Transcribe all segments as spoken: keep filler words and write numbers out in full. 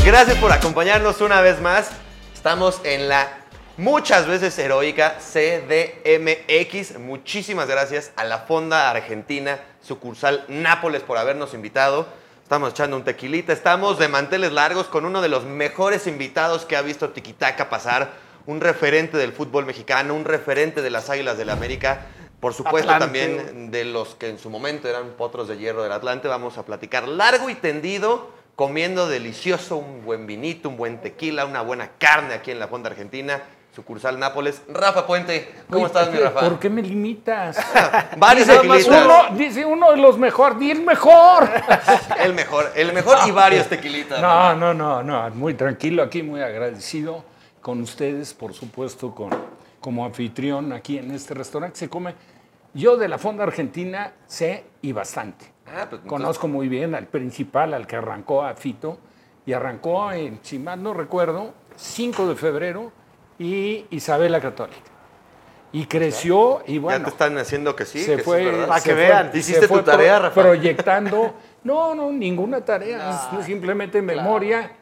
Gracias por acompañarnos una vez más. Estamos en la muchas veces heroica C D M X. Muchísimas gracias a la Fonda Argentina, sucursal Nápoles, por habernos invitado. Estamos echando un tequilita, estamos de manteles largos con uno de los mejores invitados que ha visto Tiquitaca pasar, un referente del fútbol mexicano, un referente de las Águilas del América, por supuesto Atlante. También de los que en su momento eran potros de hierro del Atlante. Vamos a platicar largo y tendido, comiendo delicioso, un buen vinito, un buen tequila, una buena carne aquí en la Fonda Argentina, sucursal Nápoles. Rafa Puente, ¿cómo Oye, estás, mi Rafa? ¿Por qué me limitas? Varios dice, tequilistas. uno, dice uno de los mejores, di el mejor. El mejor, el mejor y varios tequilitas. No, no, no, no, muy tranquilo aquí, muy agradecido con ustedes, por supuesto, con, como anfitrión aquí en este restaurante. Se come, yo de la Fonda Argentina sé y bastante. Ah, pues, Conozco muy bien al principal, al que arrancó, a Fito, y arrancó en, si mal no recuerdo, cinco de febrero, y Isabel la Católica. Y creció y bueno. Ya te están haciendo que sí, se que fue, sí, ¿verdad? Para que vean. ¿Hiciste tu tarea, pro, Rafa? Proyectando. No, no, ninguna tarea. No, es simplemente claro. Memoria.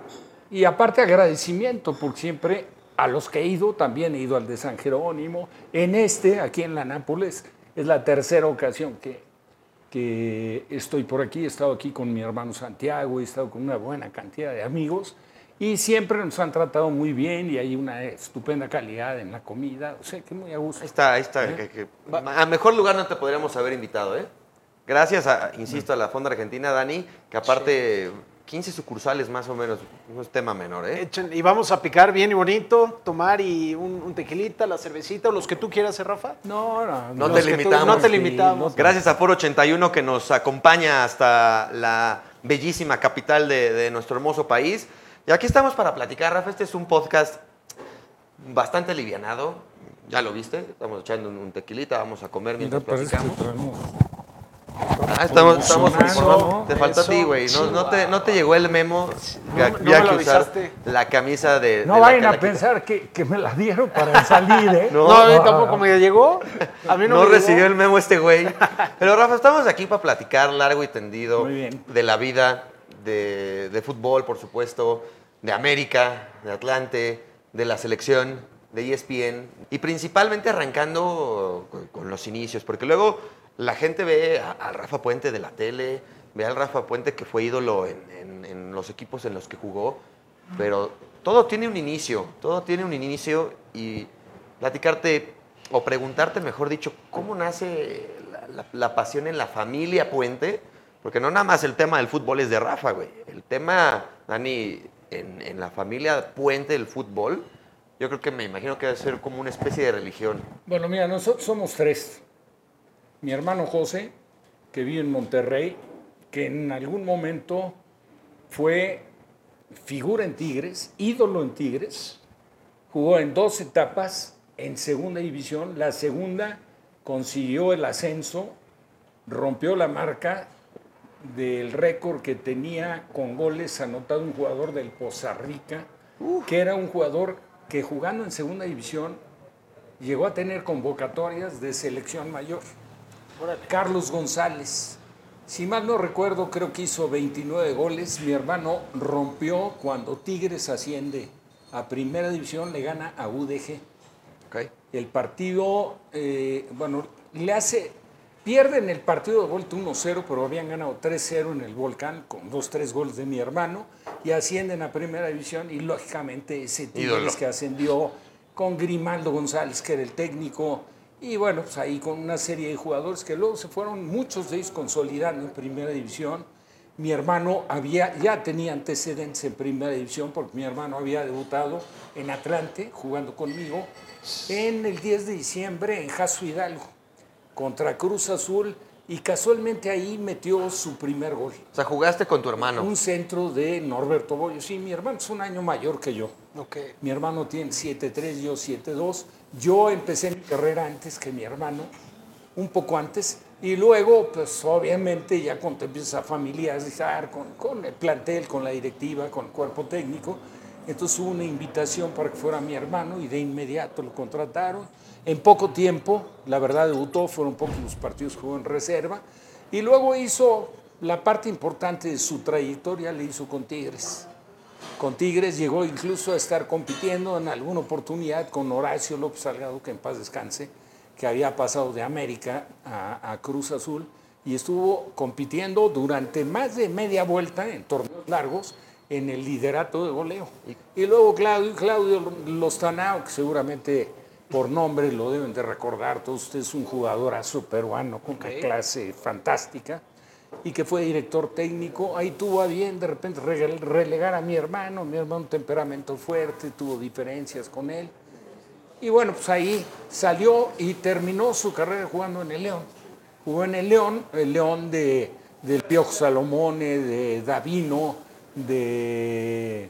Y aparte agradecimiento, porque siempre a los que he ido, también he ido al de San Jerónimo. En este, aquí en la Nápoles, es la tercera ocasión que, que estoy por aquí. He estado aquí con mi hermano Santiago, he estado con una buena cantidad de amigos. Y siempre nos han tratado muy bien y hay una estupenda calidad en la comida. O sea, que muy a gusto. Ahí está, ahí está. ¿Eh? Que, que, a mejor lugar no te podríamos haber invitado, ¿eh? Gracias, a, insisto, a la Fonda Argentina, Dani, que aparte, quince sucursales más o menos, no es tema menor, ¿eh? Echen, y vamos a picar bien y bonito, tomar y un, un tequilita, la cervecita, o los que tú quieras, ¿eh, Rafa? No, no. No te limitamos. Tú, no te limitamos. Sí, gracias a Foro ochenta y uno que nos acompaña hasta la bellísima capital de, de nuestro hermoso país. Y aquí estamos para platicar, Rafa. Este es un podcast bastante alivianado. Ya lo viste, estamos echando un tequilita, vamos a comer mientras platicamos. Ah, estamos, estamos informando. Te faltó a ti, güey. No, no, te, no te llegó el memo. No, no ya me que lo usar avisaste. La camisa de. No de vayan la a pensar que, que me la dieron para salir, ¿eh? No, no a mí tampoco me llegó. A mí no, no me recibió llegó. el memo este güey. Pero, Rafa, estamos aquí para platicar largo y tendido de la vida, de, de fútbol, por supuesto, de América, de Atlante, de la selección, de E S P N, y principalmente arrancando con, con los inicios, porque luego la gente ve al Rafa Puente de la tele, ve al Rafa Puente que fue ídolo en, en, en los equipos en los que jugó, pero todo tiene un inicio, todo tiene un inicio, y platicarte, o preguntarte, mejor dicho, ¿cómo nace la, la, la pasión en la familia Puente? Porque no nada más el tema del fútbol es de Rafa, güey. El tema, Dani, en, en la familia Puente del fútbol, yo creo que me imagino que debe ser como una especie de religión. Bueno, mira, nosotros somos tres. Mi hermano José, que vive en Monterrey, que en algún momento fue figura en Tigres, ídolo en Tigres, jugó en dos etapas en segunda división. La segunda consiguió el ascenso, rompió la marca del récord que tenía con goles anotado un jugador del Poza Rica, uh. que era un jugador que jugando en segunda división llegó a tener convocatorias de selección mayor. Carlos González, si mal no recuerdo, creo que hizo veintinueve goles. Mi hermano rompió cuando Tigres asciende a primera división, le gana a U D G. Okay. El partido, eh, bueno, le hace... Pierden el partido de vuelta uno cero, pero habían ganado tres cero en el Volcán con dos, tres goles de mi hermano y ascienden a primera división y lógicamente ese Tigres que ascendió con Grimaldo González, que era el técnico, y bueno, pues ahí con una serie de jugadores que luego se fueron, muchos de ellos consolidando en primera división. Mi hermano había, ya tenía antecedentes en primera división porque mi hermano había debutado en Atlante jugando conmigo en el diez de diciembre en Jaso Hidalgo contra Cruz Azul, y casualmente ahí metió su primer gol. O sea, jugaste con tu hermano. Un centro de Norberto Bollo. Sí, mi hermano es un año mayor que yo. Okay. Mi hermano tiene siete tres, yo siete dos. Yo empecé mi carrera antes que mi hermano, un poco antes, y luego, pues obviamente, ya cuando te empiezas a familiarizar con, con el plantel, con la directiva, con el cuerpo técnico, entonces hubo una invitación para que fuera mi hermano y de inmediato lo contrataron. En poco tiempo, la verdad, debutó, fueron pocos los partidos que jugó en reserva, y luego hizo la parte importante de su trayectoria, le hizo con Tigres. con Tigres, llegó incluso a estar compitiendo en alguna oportunidad con Horacio López Salgado, que en paz descanse, que había pasado de América a, a Cruz Azul, y estuvo compitiendo durante más de media vuelta en torneos largos en el liderato de goleo. Y luego Claudio, Claudio Lostanao, que seguramente por nombre lo deben de recordar, todos ustedes, es un jugadorazo peruano con okay. una clase fantástica, y que fue director técnico. Ahí tuvo a bien de repente relegar a mi hermano, mi hermano un temperamento fuerte, tuvo diferencias con él. Y bueno, pues ahí salió y terminó su carrera jugando en el León. Jugó en el León, el León de, del Piojo Salomone, de Davino, de...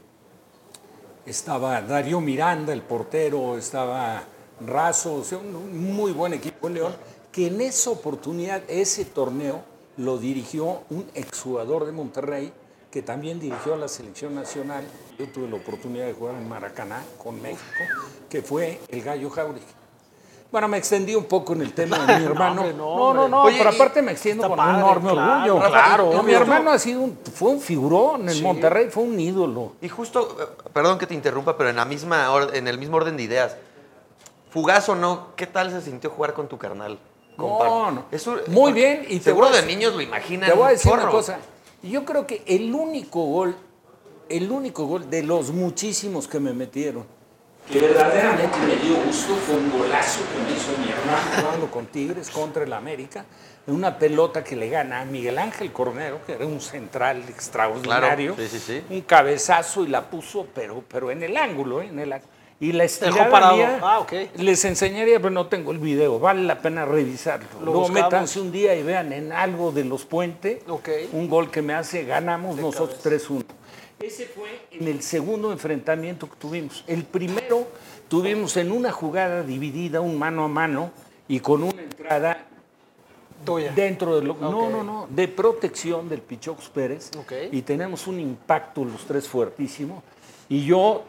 estaba Darío Miranda, el portero, estaba Razo, o sea, un muy buen equipo en León, que en esa oportunidad, ese torneo, lo dirigió un exjugador de Monterrey, que también dirigió a la selección nacional. Yo tuve la oportunidad de jugar en Maracaná con México, que fue el Gallo Jauregui. Bueno, me extendí un poco en el tema de mi hermano. No, no, no, no, no Oye, pero aparte me extiendo con padre, enorme claro, orgullo. Claro, no, mi hermano ha sido un, fue un figurón en sí. Monterrey, fue un ídolo. Y justo, perdón que te interrumpa, pero en la misma en el mismo orden de ideas, fugaz o no, ¿qué tal se sintió jugar con tu carnal? No, no. Eso, muy bien. Y seguro de niños lo imaginan. Te voy a decir porro. una cosa. Yo creo que el único gol, el único gol de los muchísimos que me metieron, que verdaderamente me dio gusto, fue un golazo que me hizo mi hermano jugando con Tigres contra el América, en una pelota que le gana a Miguel Ángel Cornero, que era un central extraordinario, claro. sí, sí, sí. un cabezazo y la puso, pero, pero en el ángulo, ¿eh? en el ángulo. Y la estirada mía, ah, okay. les enseñaría, pero no tengo el video, vale la pena revisarlo. Lo Luego buscamos. Métanse un día y vean en algo de Los Puente, okay. un gol que me hace, ganamos de nosotros tres uno. Ese fue en el segundo enfrentamiento que tuvimos. El primero tuvimos en una jugada dividida, un mano a mano, y con una entrada tuya dentro de lo, okay. no, no, no, de protección del Pichocos Pérez, okay. y tenemos un impacto los tres fuertísimo, y yo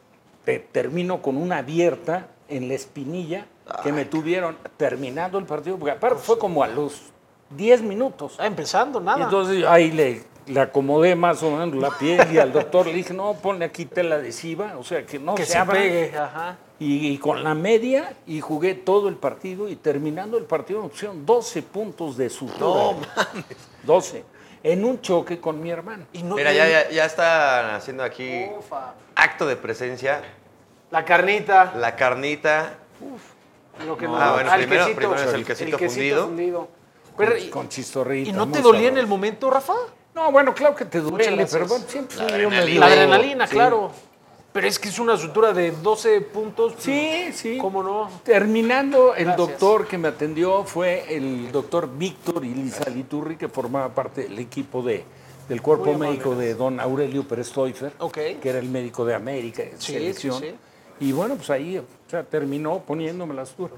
termino con una abierta en la espinilla que Ay. me tuvieron terminando el partido, porque aparte fue como a los diez minutos. Ah, empezando, nada. Y entonces ahí le, le acomodé más o menos la piel y al doctor le dije, no, ponle aquí tela adhesiva, o sea, que no que se, se abra. pegue. Ajá. Y, y con la media, y jugué todo el partido, y terminando el partido me pusieron doce puntos de sutura. No, mames. doce. En un choque con mi hermano. Y no, Mira, ya, ya, ya están haciendo aquí Ufa. acto de presencia. La carnita. La carnita. Uf. Lo que no, ah, bueno, primero, quesito, primero es el quesito, el quesito fundido. fundido. Pero, con, con chistorrito. ¿Y no te dolía en el momento, Rafa? No, bueno, claro que te duele, pero bueno, siempre la adrenalina. La adrenalina, sí. claro. Pero es que es una sutura de doce puntos. Sí, sí. ¿Cómo no? Terminando, el Gracias. doctor que me atendió fue el doctor Víctor Ilizaliturri, que formaba parte del equipo de, del cuerpo médico de don Aurelio Pérez Teuffer, okay. que era el médico de América, de sí, selección. Sí, sí. Y bueno, pues ahí o sea, terminó poniéndome la sutura.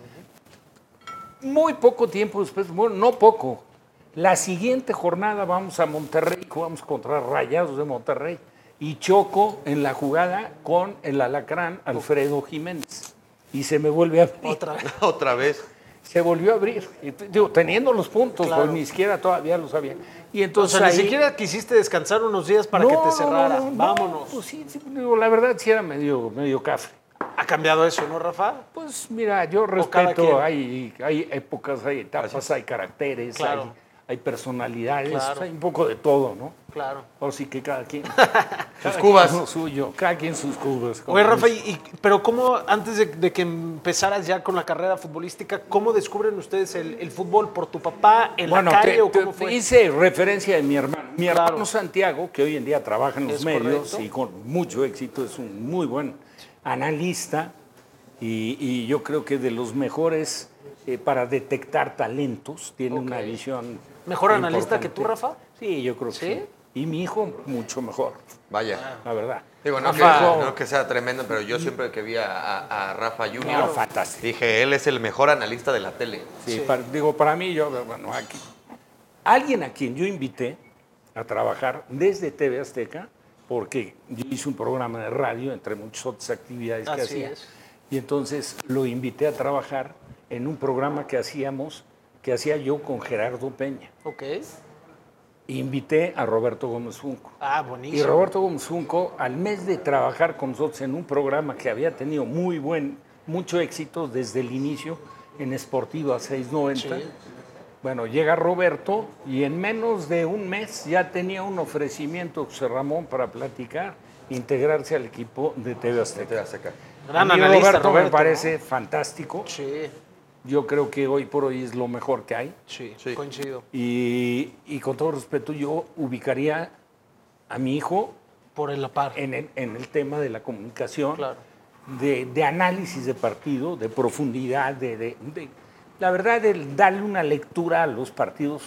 Muy poco tiempo después, bueno, no poco. La siguiente jornada vamos a Monterrey, jugamos contra Rayados de Monterrey. Y choco en la jugada con el alacrán Alfredo Jiménez. Y se me vuelve a abrir. Otra vez. Otra vez. Se volvió a abrir. Y, digo, teniendo los puntos, claro. pues ni siquiera todavía lo sabía. Y entonces, o sea, ahí, ni siquiera quisiste descansar unos días para no, que te cerrara. No, no, Vámonos. Pues sí, sí, digo, la verdad sí era medio, medio cafre. ¿Ha cambiado eso, no, Rafa? Pues mira, yo respeto, hay, hay épocas, hay etapas, Así. hay caracteres, claro. hay, hay personalidades, claro. hay un poco de todo, ¿no? Claro. Ahora sí que cada quien. sus cubas. Lo suyo, cada quien sus cubas. Oye, Rafa, y, y, pero ¿cómo, antes de, de que empezaras ya con la carrera futbolística, cómo descubren ustedes el, el fútbol? ¿Por tu papá, en bueno, la calle te, o cómo te, fue? Hice referencia de mi hermano. Mi claro. hermano Santiago, que hoy en día trabaja en los ¿Es medios correcto? y con mucho éxito, es un muy buen analista y, y yo creo que de los mejores eh, para detectar talentos, tiene okay. una visión. ¿Mejor analista que tú, Rafa? Sí, yo creo que sí. sí. Y mi hijo, mucho mejor. Vaya. La verdad. Digo, no, Rafa, que, no que sea tremendo, pero yo siempre que vi a, a, a Rafa Junior, no, fantástico. Dije, él es el mejor analista de la tele. Sí, sí. Para, digo, para mí, yo, bueno, aquí. Alguien a quien yo invité a trabajar desde T V Azteca, porque yo hice un programa de radio, entre muchas otras actividades que Así hacía. Es. Y entonces lo invité a trabajar en un programa que hacíamos, que hacía yo con Gerardo Peña. Ok. invité a Roberto Gómez Junco. Ah, buenísimo. Y Roberto Gómez Junco, al mes de trabajar con nosotros en un programa que había tenido muy buen, mucho éxito desde el inicio en Sportiva seiscientos noventa, sí. Bueno, llega Roberto y en menos de un mes ya tenía un ofrecimiento José Ramón para platicar, integrarse al equipo de T V Azteca. T V Azteca. Gran a mí analista, Roberto, Roberto, me parece, ¿no? fantástico. Sí. Yo creo que hoy por hoy es lo mejor que hay. Sí, sí. Coincido. Y, y con todo respeto, yo ubicaría a mi hijo por el par en el, en el tema de la comunicación, claro. de, de análisis de partido, de profundidad, de, de, de la verdad, de darle una lectura a los partidos.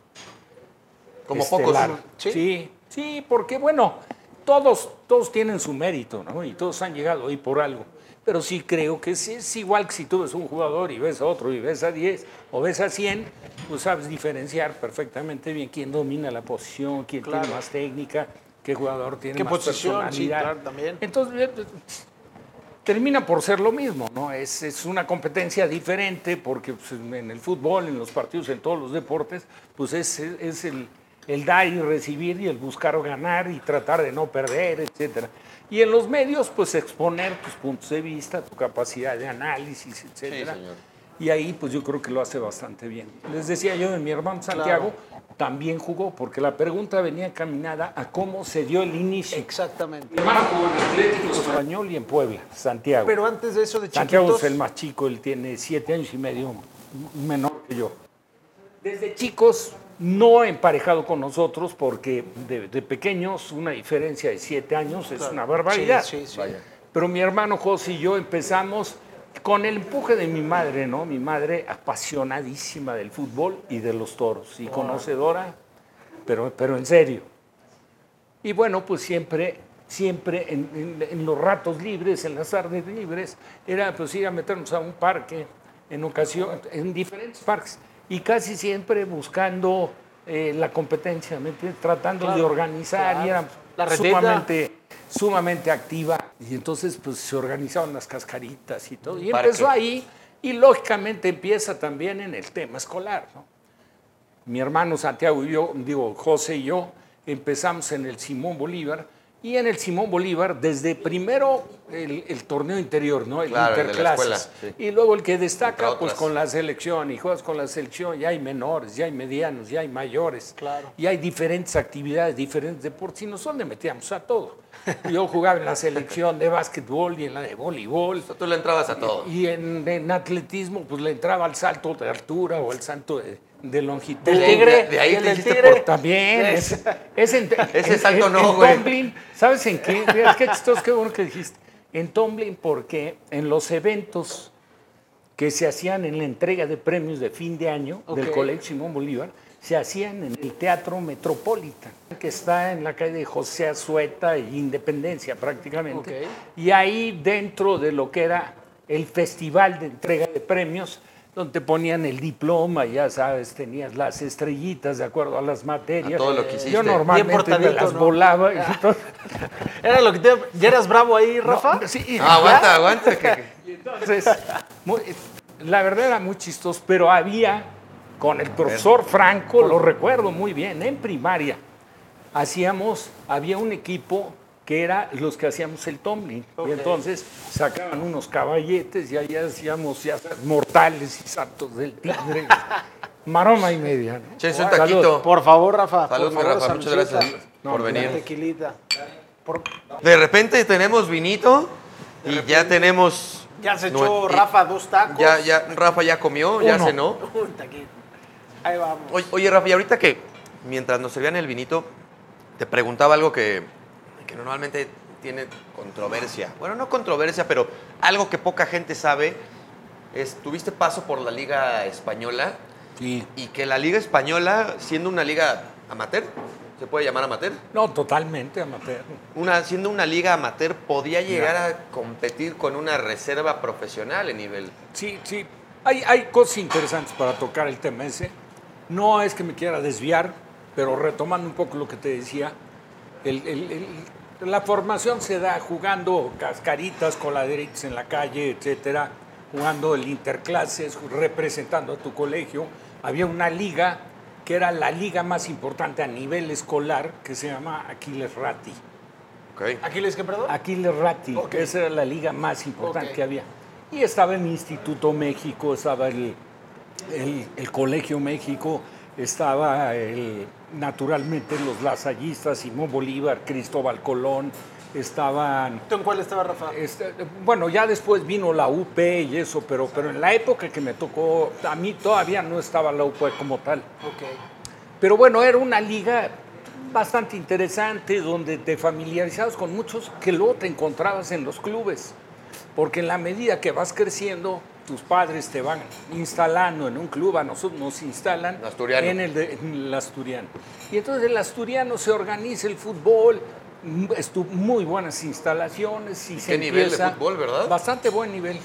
Como estelar. Pocos. ¿Sí? sí, sí, porque bueno, todos, todos tienen su mérito, ¿no? Y todos han llegado ahí por algo. Pero sí creo que es, es igual que si tú ves un jugador y ves a otro y ves a diez o ves a cien, pues sabes diferenciar perfectamente bien quién domina la posición, quién claro. tiene más técnica, qué jugador tiene ¿Qué más posición? personalidad. Sí, claro, también. Entonces, termina por ser lo mismo, ¿no? Es, es una competencia diferente porque pues, en el fútbol, en los partidos, en todos los deportes, pues es, es el, el dar y recibir y el buscar ganar y tratar de no perder, etcétera. Y en los medios, pues exponer tus puntos de vista, tu capacidad de análisis, etcétera. Sí, señor. Y ahí, pues yo creo que lo hace bastante bien. Les decía yo de mi hermano Santiago, claro. también jugó, porque la pregunta venía encaminada a cómo se dio el inicio. Exactamente. Mi hermano jugó en Atlético Español y en Puebla, Santiago. Pero antes de eso, de chiquitos... Santiago es el más chico, él tiene siete años y medio menor que yo. Desde chicos, no emparejado con nosotros, porque de, de pequeños una diferencia de siete años es claro. una barbaridad. Sí, sí, sí. Pero mi hermano José y yo empezamos con el empuje de mi madre, ¿no? Mi madre apasionadísima del fútbol y de los toros, y wow. conocedora, pero, pero en serio. Y bueno, pues siempre, siempre en, en, en los ratos libres, en las tardes libres, era pues ir a meternos a un parque, en ocasión, en diferentes parques, y casi siempre buscando eh, la competencia, ¿me entiendes? Tratando claro, de organizar, claro. y era la sumamente, sumamente activa. Y entonces pues se organizaban las cascaritas y todo. Y Parque. Empezó ahí, y lógicamente empieza también en el tema escolar, ¿no? Mi hermano Santiago y yo, digo, José y yo, empezamos en el Simón Bolívar, y en el Simón Bolívar, desde primero el, el torneo interior, ¿no? El claro, interclases. El de la escuela, sí. Y luego el que destaca, pues con la selección, y juegas con la selección, ya hay menores, ya hay medianos, ya hay mayores. Claro. Y hay diferentes actividades, diferentes deportes, y nosotros le metíamos a todo. Yo jugaba en la selección de básquetbol y en la de voleibol. O sea, tú le entrabas a todo. Y, y en, en atletismo, pues le entraba al salto de altura o el salto de... de longitud. ¿Del tigre? De, de ahí te hiciste tigre? Por, también. Es, es en, Ese en, salto en, no, en güey. Tumbling, ¿sabes en qué? Mira, qué chistoso, qué bueno que dijiste. En Tumbling, porque en los eventos que se hacían en la entrega de premios de fin de año okay. del Colegio Simón Bolívar, se hacían en el Teatro Metropolitan, que está en la calle de José Azueta e Independencia prácticamente. Okay. Y ahí dentro de lo que era el festival de entrega de premios, donde te ponían el diploma, ya sabes, tenías las estrellitas de acuerdo a las materias. A todo lo que hiciste. Yo normalmente me las ¿no? volaba. Y todo. Era lo que te... ¿Ya eras bravo ahí, Rafa? No, sí, no, aguanta, aguanta. Que... Y entonces, muy, la verdad era muy chistoso, pero había, con el profesor Franco, lo recuerdo muy bien, en primaria, hacíamos, había un equipo que era los que hacíamos el tumbling. Okay. Y entonces sacaban unos caballetes y ahí hacíamos ya mortales y saltos del tigre. Maroma y media, ¿no? Che, un taquito. Por favor, Rafa. Salud, por favor, Rafa. Muchas gracias no, por venir. Tequilita. Por... De repente tenemos vinito y repente, ya tenemos... Ya se echó no, Rafa dos tacos. Ya, ya, Rafa ya comió, Uno. ya cenó. Un taquito. Ahí vamos. Oye, oye, Rafa, y ahorita que mientras nos servían el vinito, te preguntaba algo que... que normalmente tiene controversia. Bueno, no controversia, pero algo que poca gente sabe es, tuviste paso por la Liga Española. Sí. Y que la Liga Española, siendo una liga amateur, ¿se puede llamar amateur? No, totalmente amateur. Una, siendo una liga amateur, podía llegar ya. a competir con una reserva profesional en nivel. Sí, sí. Hay, hay cosas interesantes para tocar el tema ese. No es que me quiera desviar, pero retomando un poco lo que te decía, el, el, el, la formación se da jugando cascaritas, coladeritas en la calle, etcétera, jugando el interclases, representando a tu colegio. Había una liga que era la liga más importante a nivel escolar, que se llama Aquiles Ratti. Okay. ¿Aquiles qué, perdón? Aquiles Ratti, okay. Esa era la liga más importante okay. que había. Y estaba el Instituto México, estaba el, el, el Colegio México, estaba el, naturalmente los lasallistas, Simón Bolívar, Cristóbal Colón, estaban... ¿Tú en cuál estaba, Rafa? Este, bueno, ya después vino la U P y eso, pero, pero en la época que me tocó, a mí todavía no estaba la U P como tal. Okay. Pero bueno, era una liga bastante interesante donde te familiarizabas con muchos que luego te encontrabas en los clubes. Porque en la medida que vas creciendo, tus padres te van instalando en un club, a nosotros nos instalan Asturiano. En, el de, en el Asturiano. Y entonces el Asturiano se organiza el fútbol, estuvo muy buenas instalaciones. Y ¿Qué se nivel empieza, de fútbol, verdad? Bastante buen nivel.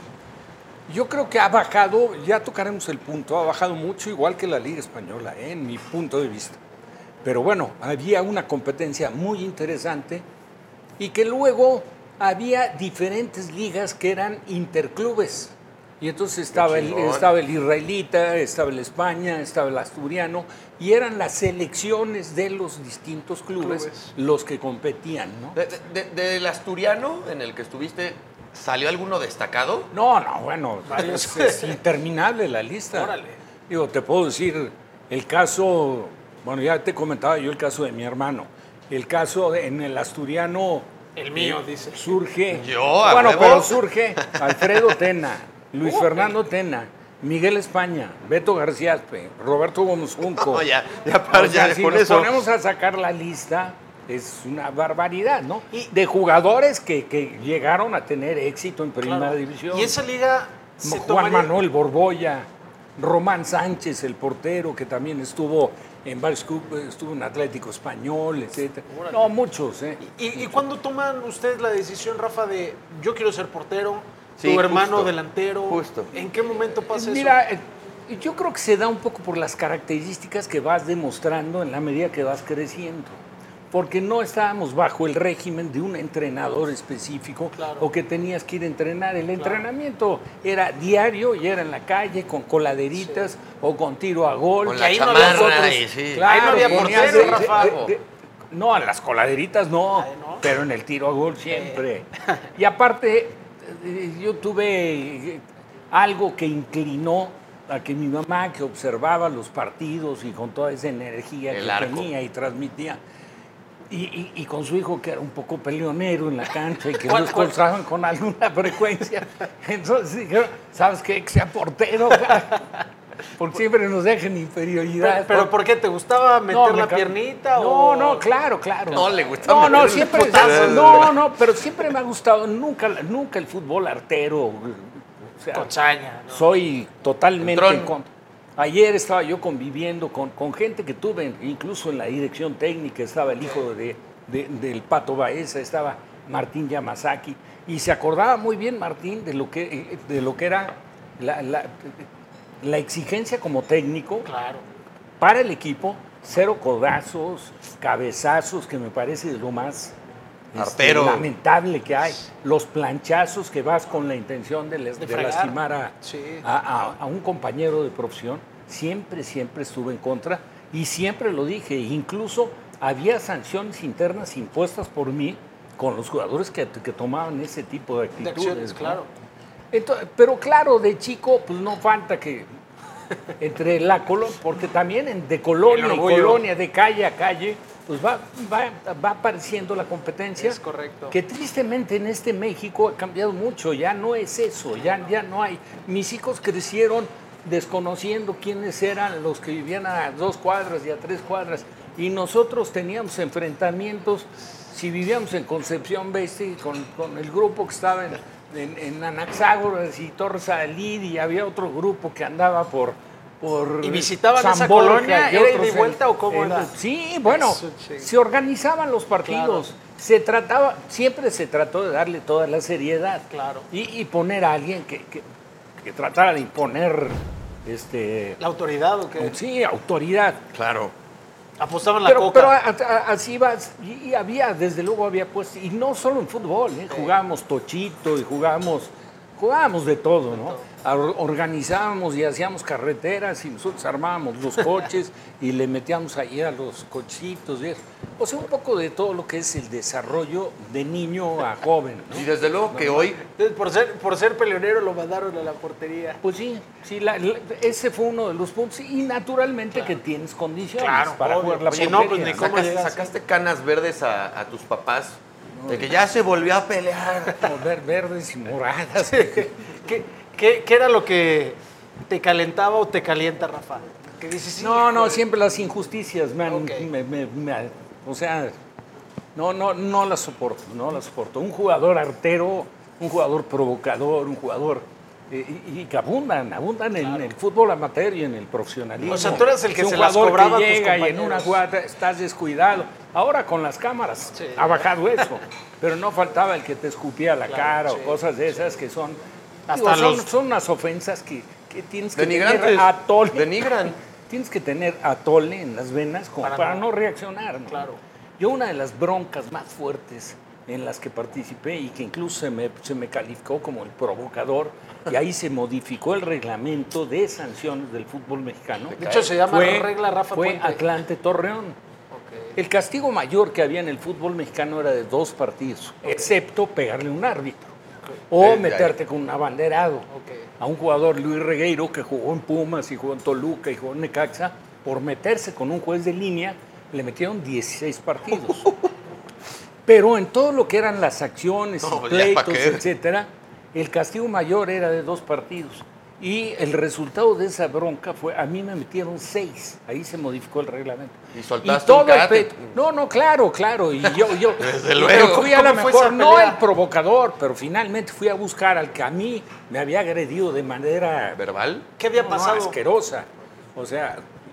Yo creo que ha bajado, ya tocaremos el punto, ha bajado mucho, igual que la Liga Española, ¿eh? En mi punto de vista. Pero bueno, había una competencia muy interesante y que luego había diferentes ligas que eran interclubes. Y entonces estaba el, estaba el israelita, estaba el España, estaba el asturiano, y eran las selecciones de los distintos clubes, clubes. los que competían, ¿no? De, de, de, ¿Del asturiano en el que estuviste, salió alguno destacado? No, no, bueno, es, es interminable la lista. Órale. Digo, te puedo decir el caso, bueno, ya te comentaba yo el caso de mi hermano. El caso de, en el asturiano... El mío, dice. Surge. Yo, Bueno, huevo. pero surge Alfredo Tena, Luis uh, Fernando Tena, Miguel España, Beto García, Roberto Gómez Junco. No, ya, ya, para, o sea, ya si con nos eso. ponemos a sacar la lista, es una barbaridad, ¿no? Y de jugadores que, que llegaron a tener éxito en Primera claro. División. Y esa liga se Juan tomaría... Manuel Borbolla, Román Sánchez, el portero, que también estuvo en varios clubes, estuvo en Atlético Español, etcétera. No, muchos, ¿eh? ¿Y, y cuándo toman ustedes la decisión, Rafa, de yo quiero ser portero, sí, tu hermano justo, delantero? Justo. ¿En qué momento pasa Mira, eso? Mira, yo creo que se da un poco por las características que vas demostrando en la medida que vas creciendo. Porque no estábamos bajo el régimen de un entrenador específico claro. o que tenías que ir a entrenar. El claro. entrenamiento era diario y era en la calle con coladeritas sí. o con tiro a gol. Con la ahí chamarra no había y sí. Claro, ahí no había portero, de, Rafa. De, de, de, no, en las coladeritas no, Ay, no, pero en el tiro a gol siempre. Eh. Y aparte, yo tuve algo que inclinó a que mi mamá, que observaba los partidos y con toda esa energía el que arco. tenía y transmitía, Y, y, y con su hijo, que era un poco peleonero en la cancha y que los cruzaban con alguna frecuencia. Entonces dijeron, ¿sabes qué? Que sea portero. Porque siempre nos dejan inferioridad. ¿Pero, pero por qué? ¿Te gustaba meter no, la ca... piernita? No, o... no, claro, claro. No, le gustaba No, no, siempre. No, no, pero siempre me ha gustado. Nunca, nunca el fútbol artero. O sea, Cochaña, ¿no? Soy totalmente en contra. Ayer estaba yo conviviendo con, con gente que tuve, incluso en la dirección técnica, estaba el hijo de, de, del Pato Baeza, estaba Martín Yamazaki, y se acordaba muy bien Martín de lo que, de lo que era la, la, la exigencia como técnico claro. para el equipo, cero codazos, cabezazos, que me parece de lo más este, lamentable que hay, los planchazos que vas con la intención de, les, de, de lastimar a, sí. a, a, a un compañero de profesión. Siempre, siempre estuve en contra y siempre lo dije. Incluso había sanciones internas impuestas por mí con los jugadores que, que tomaban ese tipo de actitudes. De acciones, ¿no? claro. Entonces, pero claro, de chico, pues no falta que entre la colonia, porque también en, de colonia y colonia, de calle a calle, pues va, va, va apareciendo la competencia. Es correcto. Que tristemente en este México ha cambiado mucho, ya no es eso, ya, ya no hay. Mis hijos crecieron desconociendo quiénes eran los que vivían a dos cuadras y a tres cuadras, y nosotros teníamos enfrentamientos, si vivíamos en Concepción Beste, con, con el grupo que estaba en, en, en Anaxágoras y Torres Salid, y había otro grupo que andaba por... Por ¿Y visitaban San esa Borja, colonia? ¿Era ida y vuelta en, o cómo en, era? Sí, bueno, Eso, sí. se organizaban los partidos. Claro. Se trataba, siempre se trató de darle toda la seriedad. Claro. Y, y poner a alguien que, que, que tratara de imponer este, ¿la autoridad o qué? Sí, autoridad. Claro. Apostaban la pero, coca. Pero a, a, así vas, y, y había, desde luego había pues, y no solo en fútbol, ¿eh? Sí. Jugábamos tochito y jugábamos, jugábamos de todo, ¿no? De todo. organizábamos y hacíamos carreteras y nosotros armábamos los coches y le metíamos ahí a los cochitos y eso. O sea, un poco de todo lo que es el desarrollo de niño a joven, ¿no? Y desde luego que hoy... Entonces, por ser, por ser peleonero lo mandaron a la portería. Pues sí, sí la, la, ese fue uno de los puntos. Y naturalmente claro. que tienes condiciones claro, para obvio. jugar la Si portería. no, pues ni cómo sacaste, llegaste. sacaste canas verdes a, a tus papás de que ya se volvió a pelear. No, ver, verdes y moradas. ¿Qué, qué, ¿Qué era lo que te calentaba o te calienta, Rafa? ¿Qué dices? Sí, no, no, joder. siempre las injusticias, man. Okay. Me, me, me, o sea, no, no, no las soporto, no las soporto. Un jugador artero, un jugador provocador, un jugador... Eh, y, y que abundan, abundan claro. en el fútbol amateur y en el profesionalismo. O sea, tú eres el que es se un las jugador cobraba que a tus llega y en compañeros. una jugada estás descuidado. Ahora con las cámaras sí. ha bajado eso, pero no faltaba el que te escupía la claro, cara sí, o cosas de esas sí. que son, Hasta digo, los... son, son unas ofensas que, que tienes que denigrantes, tener atole. Denigran. Tienes que tener atole en las venas como para, para no, no reaccionar. ¿no? Claro. Yo una de las broncas más fuertes en las que participé y que incluso se me, se me calificó como el provocador, y ahí se modificó el reglamento de sanciones del fútbol mexicano. De hecho, se llama fue, regla Rafa Fue Puente. Atlante Torreón. Okay. El castigo mayor que había en el fútbol mexicano era de dos partidos, okay. excepto pegarle a un árbitro okay. o eh, meterte con un abanderado. Okay. A un jugador, Luis Regueiro, que jugó en Pumas y jugó en Toluca y jugó en Necaxa, por meterse con un juez de línea, le metieron dieciséis partidos. Pero en todo lo que eran las acciones, no, y pleitos, etcétera, el castigo mayor era de dos partidos. Y el resultado de esa bronca fue, a mí me metieron seis. Ahí se modificó el reglamento. ¿Y soltaste y todo un cate? El pe... No, no, claro, claro. Y yo, yo Desde luego. fui a la mejor, no el provocador, pero finalmente fui a buscar al que a mí me había agredido de manera... ¿Verbal? ¿Qué había no, pasado? No, asquerosa. O sea,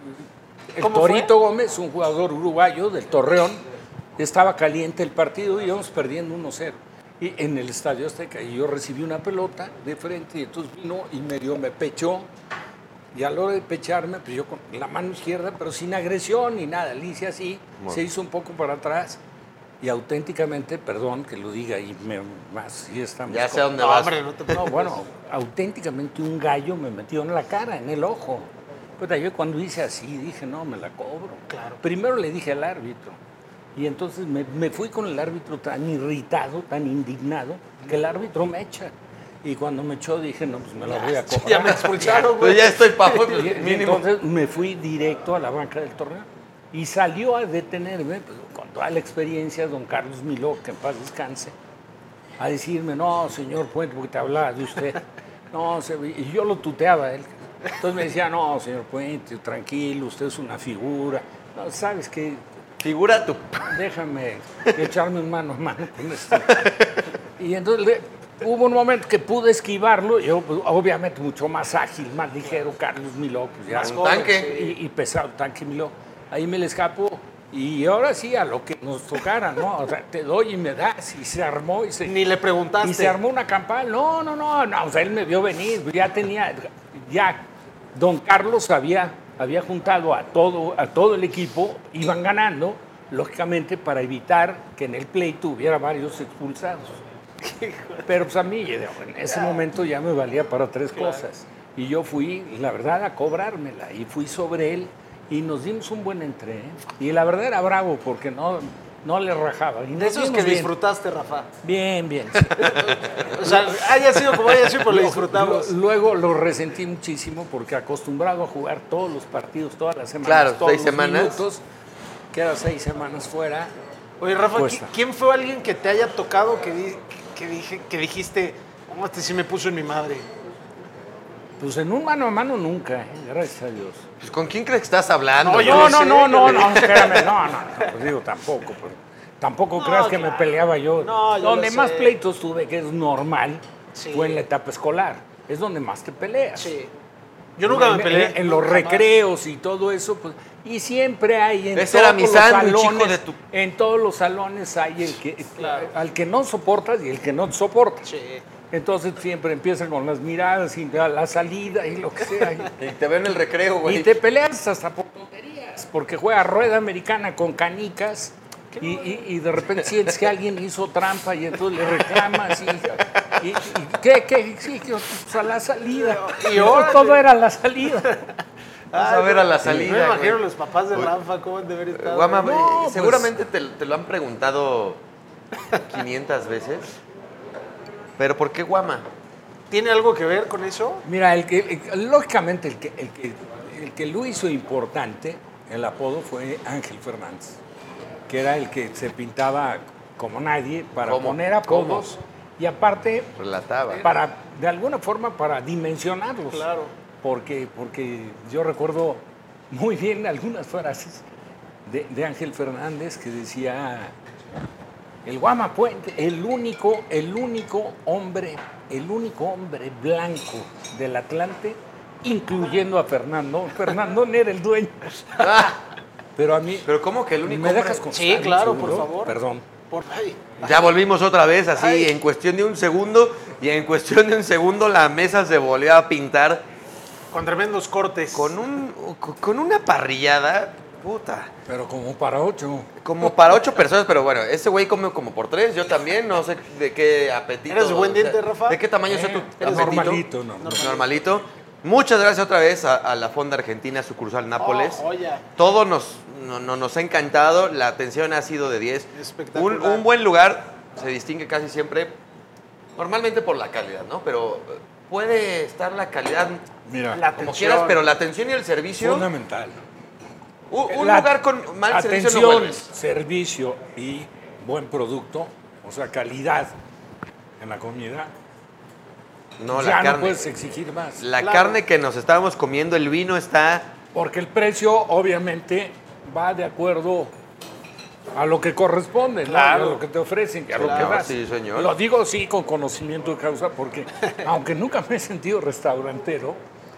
el Torito fue? Gómez, un jugador uruguayo del Torreón, estaba caliente el partido y íbamos perdiendo uno cero. Y en el Estadio Azteca, y yo recibí una pelota de frente y entonces vino y medio me pechó. Y a la hora de pecharme, pues yo con la mano izquierda, pero sin agresión ni nada, le hice así, bueno. se hizo un poco para atrás y auténticamente, perdón que lo diga y me, más, y estamos... Ya sé dónde no, vas. Hombre, no, te... no, bueno, auténticamente un gallo me metió en la cara, en el ojo. Pues yo cuando hice así dije, no, me la cobro. Claro. Primero le dije al árbitro. Y entonces me, me fui con el árbitro tan irritado, tan indignado, que el árbitro me echa. Y cuando me echó dije, no, pues me la voy a cobrar. Ya me expulsaron, pues ya estoy papo, pues, y, mínimo. Entonces me fui directo a la banca del Torreón. Y salió a detenerme, pues, con toda la experiencia, don Carlos Miló, que en paz descanse, a decirme, no, señor Puente, porque te hablaba de usted. No, se, y yo lo tuteaba a él. Entonces me decía, no, señor Puente, tranquilo, usted es una figura. No, ¿sabes qué? Figura tú. Déjame echarme un mano a mano con esto. Y entonces le, hubo un momento que pude esquivarlo, yo pues, obviamente mucho más ágil, más ligero, Carlos Miló, pues ya. Más un tanque. Y, y pesado, tanque Miló. Ahí me le escapó. Y ahora sí, a lo que nos tocara, ¿no? O sea, te doy y me das. Y se armó. Y se, Ni le preguntaste. Y se armó una campal. No, no, no, no. O sea, él me vio venir. Ya tenía, ya, don Carlos había... había juntado a todo, a todo el equipo, iban ganando, lógicamente para evitar que en el pleito hubiera varios expulsados. Pero pues a mí en ese momento ya me valía para tres claro. cosas. Y yo fui, la verdad, a cobrármela. Y fui sobre él y nos dimos un buen entre. ¿eh? Y la verdad era bravo porque no, no le rajaba. Y de esos que bien. disfrutaste, Rafa. Bien, bien. Sí. O sea, haya sido como haya sido, pero lo disfrutamos. Luego lo resentí muchísimo porque acostumbrado a jugar todos los partidos, todas las semanas, claro, todos seis los semanas. minutos, queda seis semanas fuera. Oye, Rafa, cuesta. ¿Quién fue alguien que te haya tocado que, di, que, dije, que dijiste, oh, este sí me puso en mi madre? Pues en un mano a mano nunca, ¿eh? Gracias a Dios. Pues ¿con quién crees que estás hablando? No, no, no, no, no, no, espérame, no, no, no, pues digo, tampoco, pero tampoco no, creas que claro. me peleaba yo. No, yo donde más sé. pleitos tuve, que es normal, sí. fue en la etapa escolar. Es donde más te peleas. Sí. Yo nunca en, me peleé. En, en los recreos y todo eso, pues, y siempre hay en Ese todos era mi los sándwich, salones, hijo de tu... en todos los salones hay el que, claro. al que no soportas y el que no te soporta. Sí. Entonces siempre empiezan con las miradas y la, la salida y lo que sea. Y te ven en el recreo, güey. Y te peleas hasta por tonterías, porque juega rueda americana con canicas y, y, y de repente sientes que alguien hizo trampa y entonces le reclamas y, y, y ¿qué? ¿Qué? Sí, que, pues a la salida. Y ahora todo era la salida. Vamos a ver a la salida. No me imagino güey. los papás de Rafa cómo han de haber estado. Guama, No, pues- seguramente te, te lo han preguntado quinientas veces. Pero ¿por qué Guama? ¿Tiene algo que ver con eso? Mira, el que, el- lógicamente el que, el, que, el que lo hizo importante, el apodo, fue Ángel Fernández, que era el que se pintaba como nadie para ¿Cómo? poner apodos y aparte Relataba. para, de alguna forma, para dimensionarlos. Claro. Porque, porque yo recuerdo muy bien algunas frases de, de Ángel Fernández que decía, el Guama Puente, el único, el único hombre, el único hombre blanco del Atlante, incluyendo a Fernando. Fernando no era el dueño. Pero a mí... Pero ¿cómo que el único ¿Me hombre? dejas contar Sí, un claro, por segundo? favor. Perdón. Por ahí. Ya volvimos otra vez así Ay. en cuestión de un segundo y en cuestión de un segundo la mesa se volvió a pintar Con tremendos cortes. con un con una parrillada, puta, Pero como para ocho. como para ocho personas, pero bueno, ese güey come como por tres, yo también, no sé de qué apetito. ¿Eres buen o sea, diente, Rafa? ¿De qué tamaño sea tu Eh, apetito? normalito, no. Normalito. Muchas gracias otra vez a, a la Fonda Argentina, sucursal Nápoles. Oh, joya. Todo nos, no- no- nos ha encantado, la atención ha sido de diez. Espectacular. Un, un buen lugar, se distingue casi siempre, normalmente por la calidad, ¿no? Pero eh, puede estar la calidad Mira, La como atención. quieras, pero la atención y el servicio, fundamental. un, un La- lugar con mal servicio no atención, vuelves. servicio y buen producto, o sea, calidad en la comida. No, ya la no carne. puedes exigir más. La Claro. carne que nos estábamos comiendo, el vino está... Porque el precio, obviamente, va de acuerdo a lo que corresponde, ¿no? Claro. A lo que te ofrecen y a lo Claro, que das. sí, señor. Lo digo sí con conocimiento de causa, porque aunque nunca me he sentido restaurantero,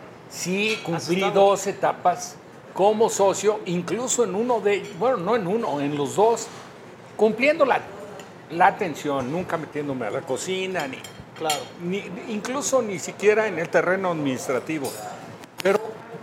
sí cumplí estado? dos etapas como socio, incluso en uno de, bueno, no en uno, en los dos, cumpliendo la, la atención, nunca metiéndome a la cocina, ni, Claro. ni, incluso ni siquiera en el terreno administrativo. Pero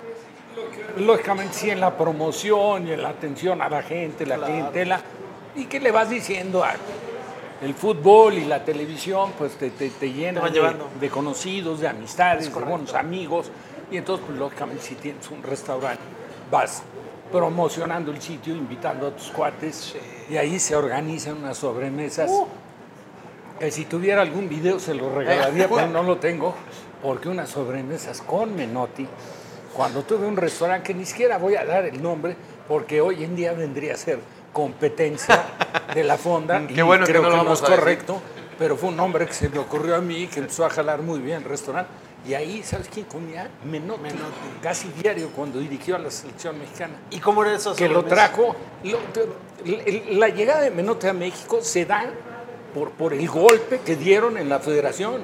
lógicamente sí en la promoción y en la atención a la gente, la Claro. clientela, y que le vas diciendo a el fútbol y la televisión, pues te, te, te llenan van de, llevando. de conocidos, de amistades, Es de correcto. buenos amigos, y entonces pues, lógicamente si tienes un restaurante, vas promocionando el sitio, invitando a tus cuates, y ahí se organizan unas sobremesas. Uh. Que si tuviera algún video se lo regalaría, pero no lo tengo, porque unas sobremesas con Menotti, cuando tuve un restaurante que ni siquiera voy a dar el nombre, porque hoy en día vendría a ser competencia de la fonda, Qué bueno que creo no lo que no vamos es a decir. correcto, pero fue un nombre que se me ocurrió a mí, que empezó a jalar muy bien el restaurante, y ahí, ¿sabes quién comía? Menotti, Menotti. casi diario cuando dirigió a la selección mexicana. ¿Y cómo era eso? Que lo trajo, lo- el- la llegada de Menotti a México se da por, por el golpe que dieron en la federación.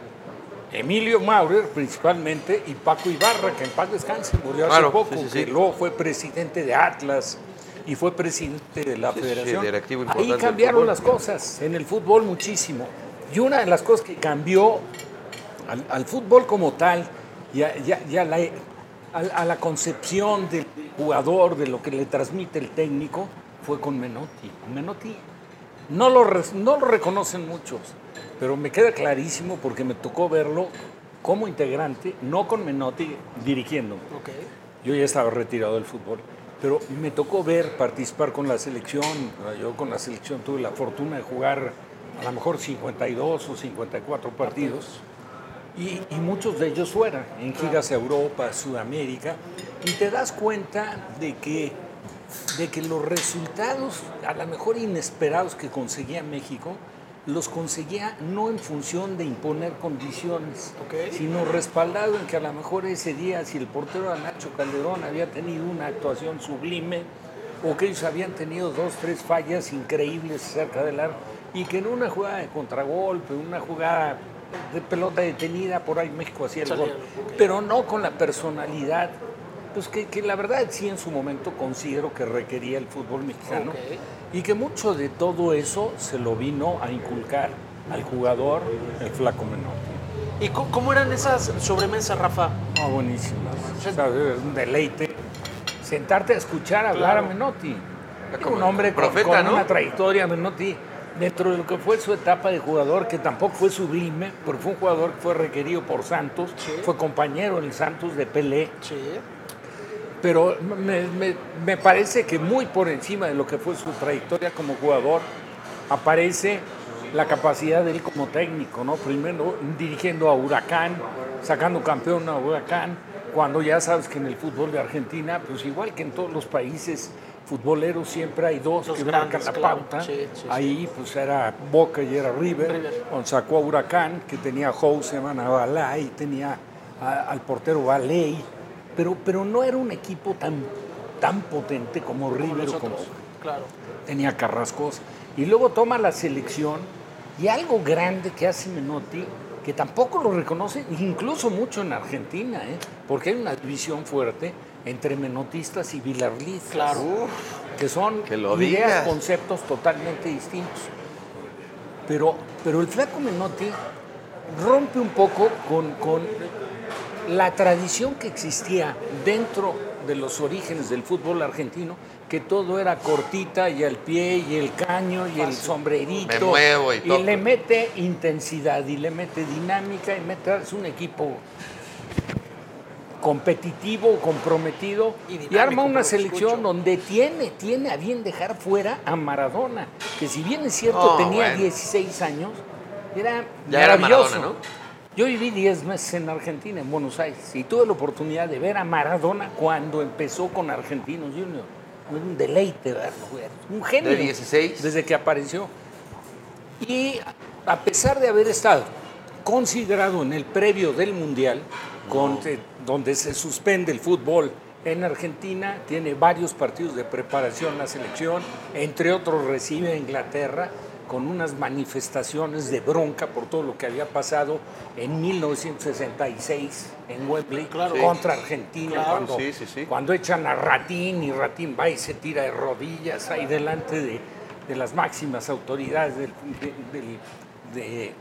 Emilio Maurer principalmente y Paco Ibarra, que en paz descanse, murió hace Claro, poco, sí, sí, sí. que luego fue presidente de Atlas y fue presidente de la Sí, sí, federación. directivo importante Ahí del cambiaron fútbol. las cosas, en el fútbol muchísimo. Y una de las cosas que cambió al, al fútbol como tal y a, y a- y a la, a- a la concepción del jugador, de lo que le transmite el técnico, fue con Menotti. Menotti no lo, res- no lo reconocen muchos, pero me queda clarísimo porque me tocó verlo como integrante, no con Menotti dirigiendo. Ok. Yo ya estaba retirado del fútbol, pero me tocó ver participar con la selección. Yo con la selección tuve la fortuna de jugar a lo mejor cincuenta y dos o cincuenta y cuatro partidos. Y, y muchos de ellos fuera, en giras a Europa, a Sudamérica, y te das cuenta de que, de que los resultados, a lo mejor inesperados que conseguía México, los conseguía no en función de imponer condiciones, Ok. sino respaldado en que a lo mejor ese día, si el portero era Nacho Calderón había tenido una actuación sublime, o que ellos habían tenido dos, tres fallas increíbles cerca del arco, y que en una jugada de contragolpe, una jugada de pelota detenida, por ahí México hacía el Salía, gol, ok. pero no con la personalidad, pues que, que la verdad sí en su momento considero que requería el fútbol mexicano, Ok. y que mucho de todo eso se lo vino a inculcar al jugador el Flaco Menotti. ¿Y co- cómo eran esas sobremesas, Rafa? Ah, buenísimas. O sea, un deleite. Sentarte a escuchar hablar Claro. a Menotti. Como un hombre con, profeta, con ¿no? una trayectoria, Menotti, dentro de lo que fue su etapa de jugador, que tampoco fue sublime, porque fue un jugador que fue requerido por Santos, Sí. fue compañero en el Santos de Pelé, Sí. pero me, me- me parece que muy por encima de lo que fue su trayectoria como jugador, aparece la capacidad de él como técnico, ¿no? Primero dirigiendo a Huracán, sacando campeón a Huracán, cuando ya sabes que en el fútbol de Argentina, pues igual que en todos los países futboleros, siempre hay dos Los que grandes, marcan la claro. pauta. Sí, sí, sí. Ahí pues era Boca y era River, River. cuando sacó a Huracán, que tenía a Houseman, a Balay, tenía a- al portero Baley, pero, pero no era un equipo tan, tan potente como Como River o nosotros. como Claro. tenía Carrascos, y luego toma la selección, y algo grande que hace Menotti, que tampoco lo reconoce, incluso mucho en Argentina, ¿eh? Porque hay una división fuerte entre menotistas y vilarlistas, Claro. que son Que lo ideas, digas. conceptos totalmente distintos. Pero, pero el flaco Menotti rompe un poco con, con la tradición que existía dentro de los orígenes del fútbol argentino, que todo era cortita y al pie y el caño y el sombrerito. Me muevo y y todo. le mete intensidad y le mete dinámica y mete, es un equipo competitivo, comprometido Y y, dinámico, arma por una lo que selección escucho. donde tiene, tiene a bien dejar fuera a Maradona, que si bien es cierto Oh, tenía bueno. dieciséis años, era Ya era maravilloso. Maradona, ¿no? Yo viví diez meses en Argentina, en Buenos Aires, y tuve la oportunidad de ver a Maradona cuando empezó con Argentinos Juniors. Un deleite verlo, güey. Un genio. ¿De dieciséis? Desde que apareció. Y a pesar de haber estado considerado en el previo del Mundial, con- eh, donde se suspende el fútbol en Argentina, tiene varios partidos de preparación la selección, entre otros recibe a Inglaterra con unas manifestaciones de bronca por todo lo que había pasado en mil novecientos sesenta y seis en Wembley Claro. contra Argentina, Claro, cuando, sí, sí, sí. cuando echan a Ratín y Ratín va y se tira de rodillas ahí delante de, de las máximas autoridades del- de, del- de-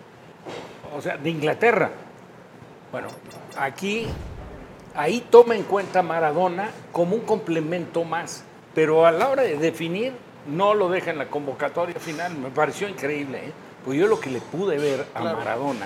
o sea, de Inglaterra. Bueno, aquí, ahí toma en cuenta Maradona como un complemento más, pero a la hora de definir no lo deja en la convocatoria final. Me pareció increíble, ¿eh? Pues yo lo que le pude ver a Claro. Maradona,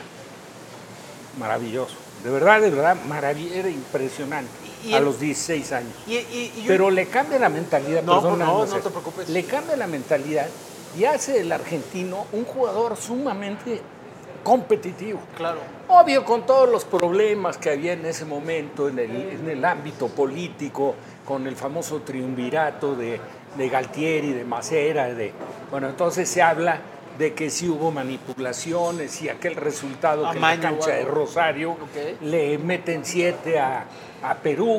maravilloso. De verdad, de verdad, maravilloso, era impresionante Y- y a el- los dieciséis años. Y, y- y un- Pero le cambia la mentalidad. No, perdón, no, nada más no eso. te preocupes. Le cambia la mentalidad y hace del argentino un jugador sumamente competitivo. Claro. Obvio, con todos los problemas que había en ese momento en el, en el ámbito político, con el famoso triunvirato de, de Galtieri, de Macera, de, bueno, entonces se habla de que sí hubo manipulaciones y aquel resultado que en la Amaño o cancha de algo. Rosario Ok. le meten siete a, a Perú,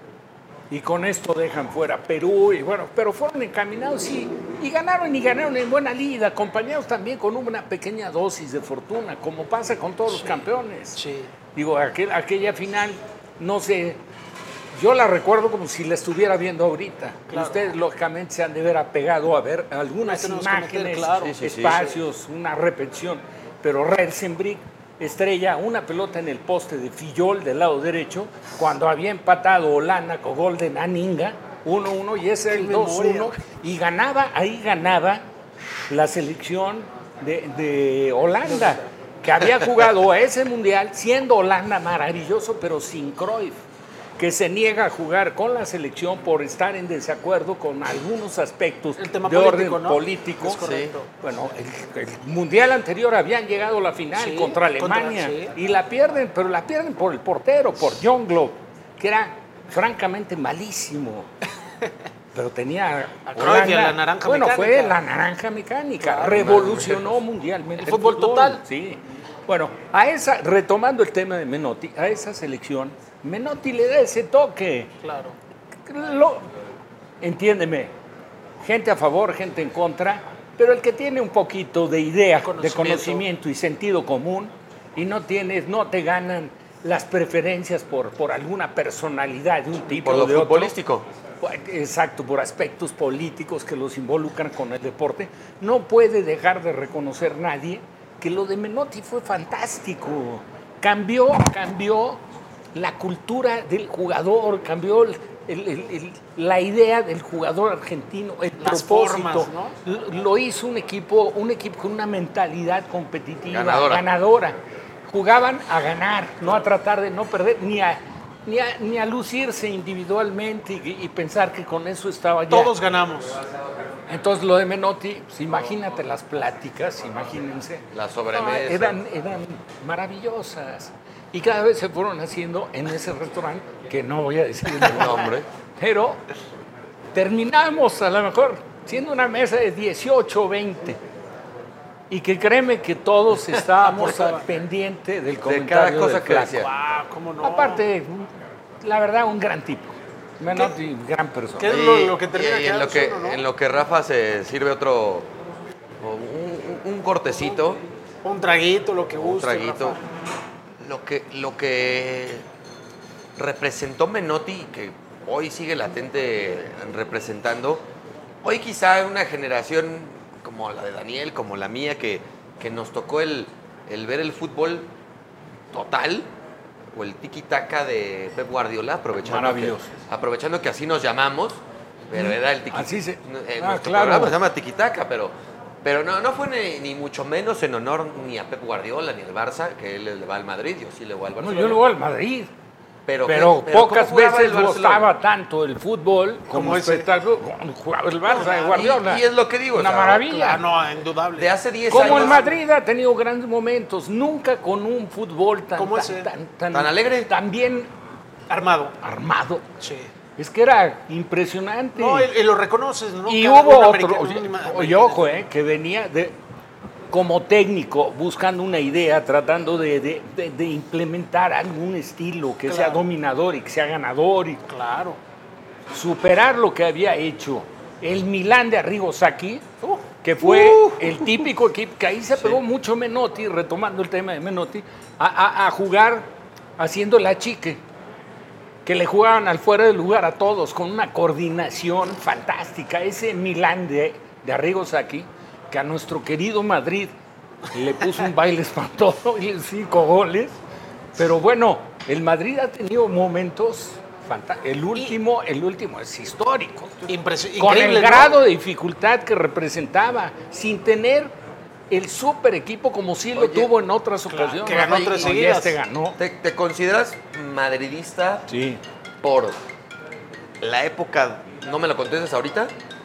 y con esto dejan fuera a Perú, y bueno, pero fueron encaminados y, y ganaron y ganaron en buena lida, acompañados también con una pequeña dosis de fortuna, como pasa con todos los campeones. Sí. Digo, aquel- aquella final, no sé, yo la recuerdo como si la estuviera viendo ahorita. Claro. Ustedes, lógicamente, se han de ver apegado a ver algunas Ahí tenemos que meter, imágenes, claro. Sí, sí, sí. espacios, una repetición, pero Reisenbrink estrella una pelota en el poste de Fillol del lado derecho, cuando había empatado Holanda con gol de Naninga, uno uno, y ese era el Qué dos uno, memoria. y ganaba, ahí ganaba la selección de, de Holanda, que había jugado a ese mundial siendo Holanda maravilloso, pero sin Cruyff, que se niega a jugar con la selección por estar en desacuerdo con algunos aspectos El tema de político, orden ¿no? político. Es correcto. Bueno, el, el mundial anterior habían llegado a la final Sí, contra Alemania contra- sí. y la pierden, pero la pierden por el portero, por John Globe, que era francamente malísimo. Pero tenía A Cruyff y a la naranja bueno, mecánica. fue la naranja mecánica, Claro, revolucionó mundialmente El fútbol total. Sí. Bueno, a esa, retomando el tema de Menotti, a esa selección, Menotti le da ese toque. Claro. Lo- entiéndeme, gente a favor, gente en contra, pero el que tiene un poquito de idea, de Conocimiento. conocimiento y sentido común, y no tienes, no te ganan las preferencias por, por alguna personalidad de un tipo Por lo o de otro. futbolístico. Exacto, por aspectos políticos que los involucran con el deporte, no puede dejar de reconocer nadie que lo de Menotti fue fantástico. Cambió, cambió la cultura del jugador, cambió el, el, el, la idea del jugador argentino, el Las propósito, formas, ¿no? lo hizo un equipo, un equipo con una mentalidad competitiva, Ganadora. ganadora. Jugaban a ganar, no a tratar de no perder, ni a, ni a, ni a lucirse individualmente y, y pensar que con eso estaba ya. Todos ganamos. Entonces lo de Menotti, pues, imagínate las pláticas, imagínense. La sobremesa. No, eran, eran maravillosas. Y cada vez se fueron haciendo en ese restaurante, que no voy a decir el nombre, pero terminamos a lo mejor siendo una mesa de dieciocho o veinte. Y que créeme que todos estábamos pendientes del comentario cada cosa del que flaco. decía. Ah, ¿cómo no? Aparte, la verdad, un gran tipo. Menotti, gran persona. ¿Qué es lo, lo que termina y, y en, lo quedando que, solo, ¿no? en lo que Rafa se sirve otro, un, un cortecito, Un traguito, lo que un guste. traguito. Rafa. Lo que, lo que representó Menotti y que hoy sigue latente representando, hoy quizá una generación como la de Daniel, como la mía, que, que nos tocó el, el ver el fútbol total o el tiki-taka de Pep Guardiola, aprovechando, Maravilloso. que, aprovechando que así nos llamamos, pero era el tiki-taka. Así se- Eh, Ah, nuestro claro. programa se llama tiki-taka, pero, pero no, no fue ni, ni mucho menos en honor ni a Pep Guardiola ni al Barça, que él le va al Madrid, yo sí le voy al No, Barcelona. yo le voy al Madrid. Pero, Pero, ¿qué- pero pocas cómo jugaba veces el Barcelona? gustaba tanto el fútbol como, Como ese. espectáculo. Como jugaba el Barça de Guardiola. Y, y es lo que digo. Una o sea, maravilla. Ah, no, indudable. De hace diez años. Como el Madrid ha tenido grandes momentos, nunca con un fútbol tan, ¿Cómo tan, ese? tan, tan, ¿Tan alegre? tan bien Armado. armado. Sí. Es que era impresionante. No, y, y lo reconoces, ¿no? y Cada- hubo un otro, americano, oye, un ima- oye, ojo, eh, que venía de, como técnico buscando una idea, tratando de, de- de- de implementar algún estilo que sea Claro. dominador y que sea ganador y Claro. superar lo que había hecho el Milán de Arrigo Sacchi, Uh, que fue uh. el típico equipo, que ahí se pegó mucho Menotti, retomando el tema de Menotti, a, a- a jugar haciendo la chique, que le jugaban al fuera del lugar a todos, con una coordinación fantástica. Ese Milán de, de Arrigo Sacchi, que a nuestro querido Madrid le puso un baile espantoso y cinco goles. Pero bueno, el Madrid ha tenido momentos fantásticos. El último, el último es histórico. Impresi- Con increíble, el ¿no? grado de dificultad que representaba, sin tener el super equipo como sí lo Oye, tuvo en otras claro, ocasiones. que ganó Y- tres y seguidas. este ganó. ¿Te, te consideras madridista Sí. por la época, no me lo contestes ahorita,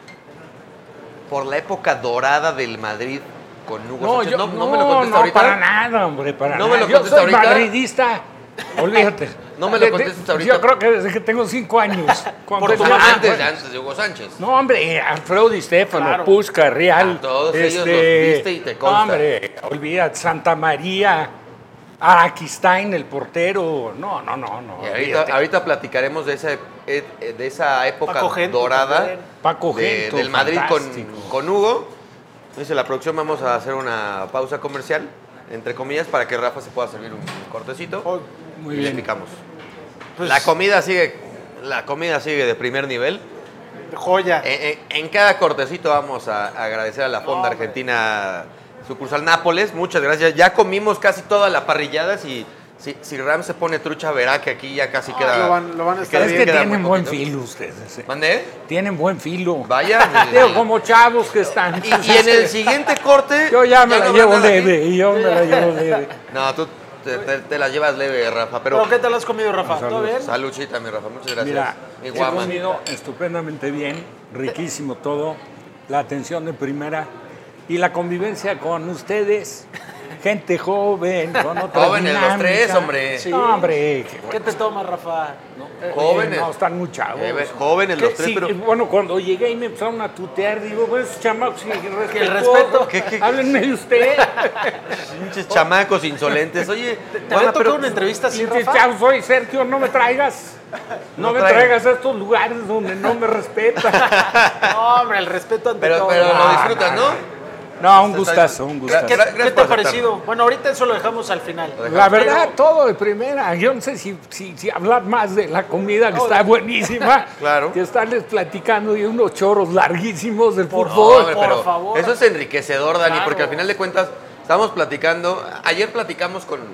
por la época dorada del Madrid con Hugo No, Sánchez? yo, no, no, no me lo contestes no, ahorita. para nada, hombre, para No me nada. lo Yo contestes soy ahorita. madridista, olvídate. No me lo De- de- contestes ahorita. Yo creo que desde que tengo cinco años. Cuando Por tu ya- mamá. Antes, antes de Hugo Sánchez. No, hombre, Alfredo Di Stéfano, Claro. Puskás, Real. A todos ellos los viste y te consta. Hombre, olvídate, Santa María, Araquistain, el portero. No, no, no, no. Y ahorita, olvídate. ahorita platicaremos de esa, eh, de esa época Paco Gento dorada también. Paco de- Gento, del Madrid con, fantástico. con Hugo. Dice, la producción vamos a hacer una pausa comercial, entre comillas, para que Rafa se pueda servir un cortecito. Oh, Muy y le bien. picamos. pues, La comida sigue, la comida sigue de primer nivel. joya. En, en- en cada cortecito vamos a, a agradecer a la Fonda hombre. Argentina sucursal Nápoles. Muchas gracias. Ya comimos casi toda la parrillada. Si, si, si Ram se pone trucha, verá que aquí ya casi Ah, queda. lo van- lo van a estar queda- Es bien, que queda tienen muy buen poquito. filo ustedes. eh. ¿Mandé? Tienen buen filo. Vaya. Digo, como chavos que están. Y, y en el siguiente corte. Yo ya me no la habrá llevo nada aquí. leve, y yo me la llevo leve. No, tú te, te- te la llevas leve, Rafa. Pero, ¿Pero qué tal has comido, Rafa? ¿Todo Salud. bien? saludcita, mi Rafa. Muchas gracias. Mira, mi he guama. comido estupendamente bien, riquísimo todo, la atención de primera y la convivencia con ustedes, gente joven, con otra Jóvenes los dinámica. tres, hombre. Sí. No, hombre, qué ¿Qué te tomas, Rafa? Eh, Jóvenes. No, están muy chavos. Eh, ve- jóvenes los Que tres, sí, pero. bueno, cuando llegué y me empezaron a tutear, digo, pues, chamacos, sí, el respeto. ¿Qué, qué? Háblenme de usted. Pinches chamacos insolentes. Oye, ¿Te Guama, había tocado pero- una entrevista así, Pinches Rafa? chavos, soy Sergio, no me traigas. No, No me traigas. traigas a estos lugares donde no me respetan. No, hombre, el respeto ante Pero, todo. pero lo No, disfrutas, no, ¿no? No, un gustazo, un Gra- gustazo. ¿Qué, Gra- qué gracias te por ha parecido? aceptarlo. Bueno, ahorita eso lo dejamos al final. La verdad, Pero- todo de primera. Yo no sé si, si, si hablar más de la comida, que No, está de- buenísima, Claro. que estarles platicando de unos choros larguísimos del Por No, fútbol. hombre, por pero favor. eso es enriquecedor, Dani, Claro. porque al final de cuentas estamos platicando. Ayer platicamos con,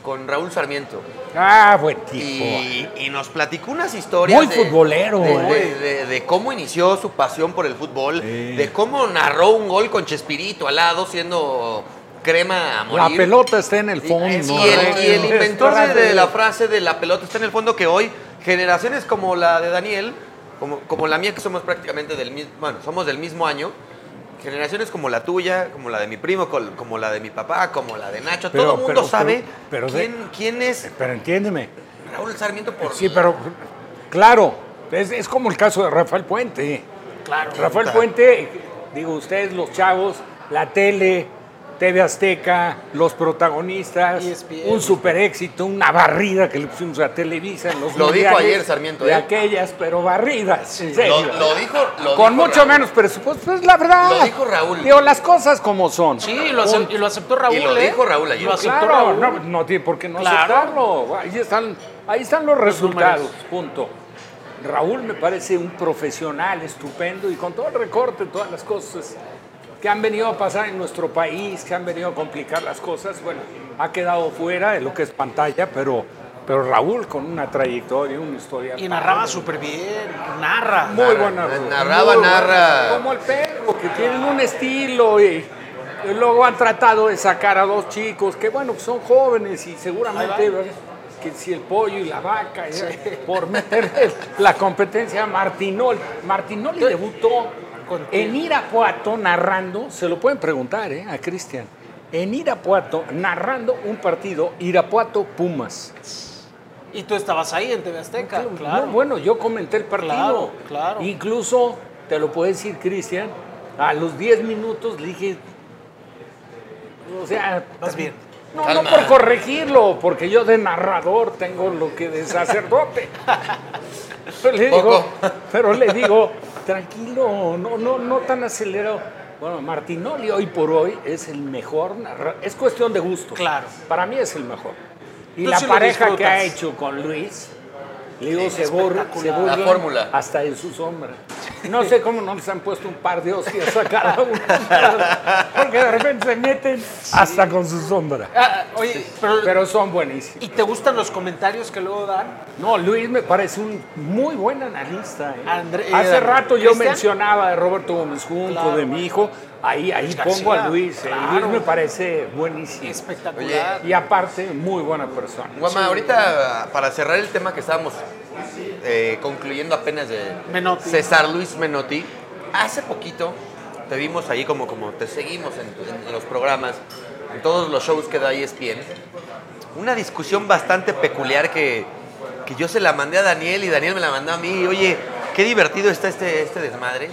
con Raúl Sarmiento. Ah, buen tipo. Y, y nos platicó unas historias. Muy de, futbolero. De, eh. de, de, de cómo inició su pasión por el fútbol, sí. de cómo narró un gol con Chespirito al lado, siendo crema a morir. La pelota está en el fondo. Y, y, el, y el inventor de, de la frase de la pelota está en el fondo, que hoy generaciones como la de Daniel, como, como la mía, que somos prácticamente del mismo, bueno, somos del mismo año, generaciones como la tuya, como la de mi primo, como la de mi papá, como la de Nacho, pero, todo el mundo pero, sabe pero, pero quién, de, quién es. Pero entiéndeme. Raúl Sarmiento por... Sí, pero claro, es, es como el caso de Rafael Puente. Claro. Rafael Puente, digo, ustedes los chavos, la tele, T V Azteca, los protagonistas, E S P N, un super éxito, una barrida que le pusimos a Televisa en los Lo dijo ayer Sarmiento. De ¿eh? aquellas, pero barridas, en serio. Lo, lo dijo lo Con dijo mucho Raúl. menos presupuesto, pues la verdad. Lo dijo Raúl. Digo, las cosas como son. Sí, lo aceptó, y lo aceptó Raúl. Y lo ¿eh? dijo Raúl ayer. Lo aceptó Claro, Raúl. no, no tiene por qué no Claro. aceptarlo. Ahí están, ahí están los resultados, punto. Raúl me parece un profesional estupendo y con todo el recorte, todas las cosas que han venido a pasar en nuestro país, que han venido a complicar las cosas, bueno, ha quedado fuera de lo que es pantalla, pero, pero Raúl con una trayectoria, una historia. Y narraba súper bien, narra. Muy Narra, buena. narraba, muy narra. buena. Como el perro, que tienen un estilo y, y luego han tratado de sacar a dos chicos que, bueno, son jóvenes y seguramente que si el pollo y la vaca, sí. por meter la competencia, Martinoli. Martinoli debutó en Irapuato narrando, se lo pueden preguntar ¿eh? a Cristian, en Irapuato narrando un partido Irapuato-Pumas. Y tú estabas ahí en T V Azteca, No, claro. no, bueno, yo comenté el partido. Claro, claro. Incluso, te lo puede decir Cristian, a los diez minutos le dije, o sea... Vas bien. No, Calma. no por corregirlo, porque yo de narrador tengo lo que de sacerdote. Pero le digo, pero le digo, tranquilo, no, no, no tan acelerado. Bueno, Martinoli hoy por hoy es el mejor narrador. Es cuestión de gusto. Claro. Para mí es el mejor. Y Tú la sí lo pareja que disfrutas. ha hecho con Luis, le digo, Sí, se burla, se espectacular. burla La fórmula. hasta en su sombra. No sé cómo no les han puesto un par de hostias a cada uno. Porque de repente se meten hasta con su sombra. Ah, oye, pero, Pero son buenísimos. ¿y te gustan los comentarios que luego dan? No, Luis me parece un muy buen analista. ¿eh? André- Hace eh, rato yo ¿Cristian? mencionaba de Roberto Gómez Junco, Claro. de mi hijo. Ahí, ahí Luis pongo García, a Luis. ¿eh? claro. Luis me parece buenísimo. Espectacular. Y aparte, muy buena persona. Guama, Sí. ahorita para cerrar el tema que estábamos eh, concluyendo apenas de Menotti. César Luis Menotti, hace poquito te vimos ahí como, como te seguimos en, en los programas, en todos los shows que da E S P N, una discusión bastante peculiar que, que yo se la mandé a Daniel y Daniel me la mandó a mí. Oye, qué divertido está este, este desmadre.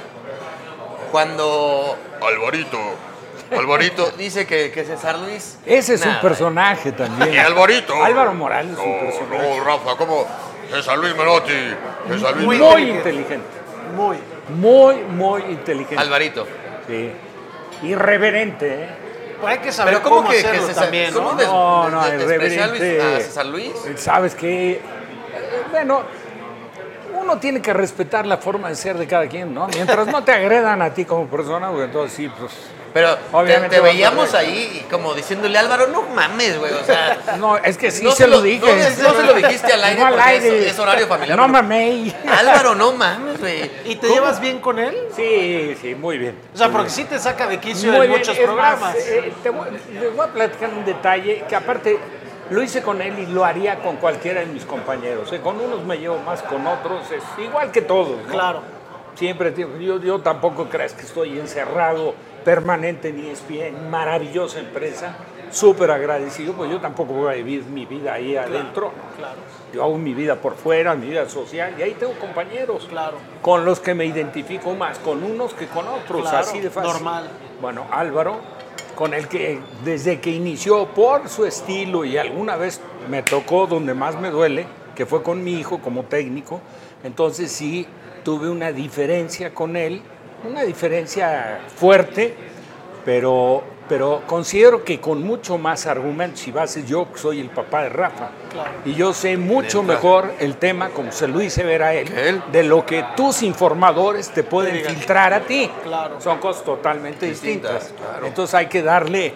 Cuando Alvarito, Alvarito dice que, que César Luis... Ese es nada, un personaje también. Y Alvarito. Álvaro Morales es un No, personaje. no, Rafa, ¿cómo? César Luis Menotti. César Luis Muy, Menotti. inteligente. Muy. Muy, muy inteligente. Alvarito. Sí. Irreverente, ¿eh? Pues hay que saber Pero ¿cómo cómo que, que hacerlo César, también, ¿cómo ¿no? des- No, no, des- despreciar a Luis- irreverente. a César Luis? Sabes que, bueno, uno tiene que respetar la forma de ser de cada quien, ¿no? Mientras no te agredan a ti como persona, pues entonces sí, pues... Pero te, Obviamente te vas a veíamos ver. ahí como diciéndole, Álvaro, no mames, güey, o sea... No, es que sí no se lo dije. No, no se lo dijiste al aire No al porque aire. Es, es horario familiar. No pero- mamey. Álvaro, no mames, güey. ¿Y te ¿Cómo? llevas bien con él? Sí, sí, muy bien. O sea, porque sí te saca de quicio Muy en bien, muchos es programas. más, eh, te voy- les voy a platicar un detalle que aparte lo hice con él y lo haría con cualquiera de mis compañeros. eh. Con unos me llevo más, con otros es igual que todos. ¿no? Claro. Siempre, tío, yo, yo tampoco creas que estoy encerrado permanente en E S P N, maravillosa empresa, súper agradecido, pues yo tampoco voy a vivir mi vida ahí adentro. Claro. Yo hago mi vida por fuera, mi vida social, y ahí tengo compañeros Claro. con los que me identifico más, con unos que con otros, Claro, así de fácil. normal. Bueno, Álvaro, con el que desde que inició por su estilo y alguna vez me tocó donde más me duele, que fue con mi hijo como técnico, entonces sí tuve una diferencia con él, una diferencia fuerte, pero, pero considero que con mucho más argumentos y bases, yo soy el papá de Rafa, Claro. y yo sé mucho Neta. mejor el tema, como se lo hice ver a él, ¿Que él? de lo que tus informadores te pueden digan. filtrar a ti. Claro. Son cosas totalmente distintas. Distintas, claro. Entonces hay que darle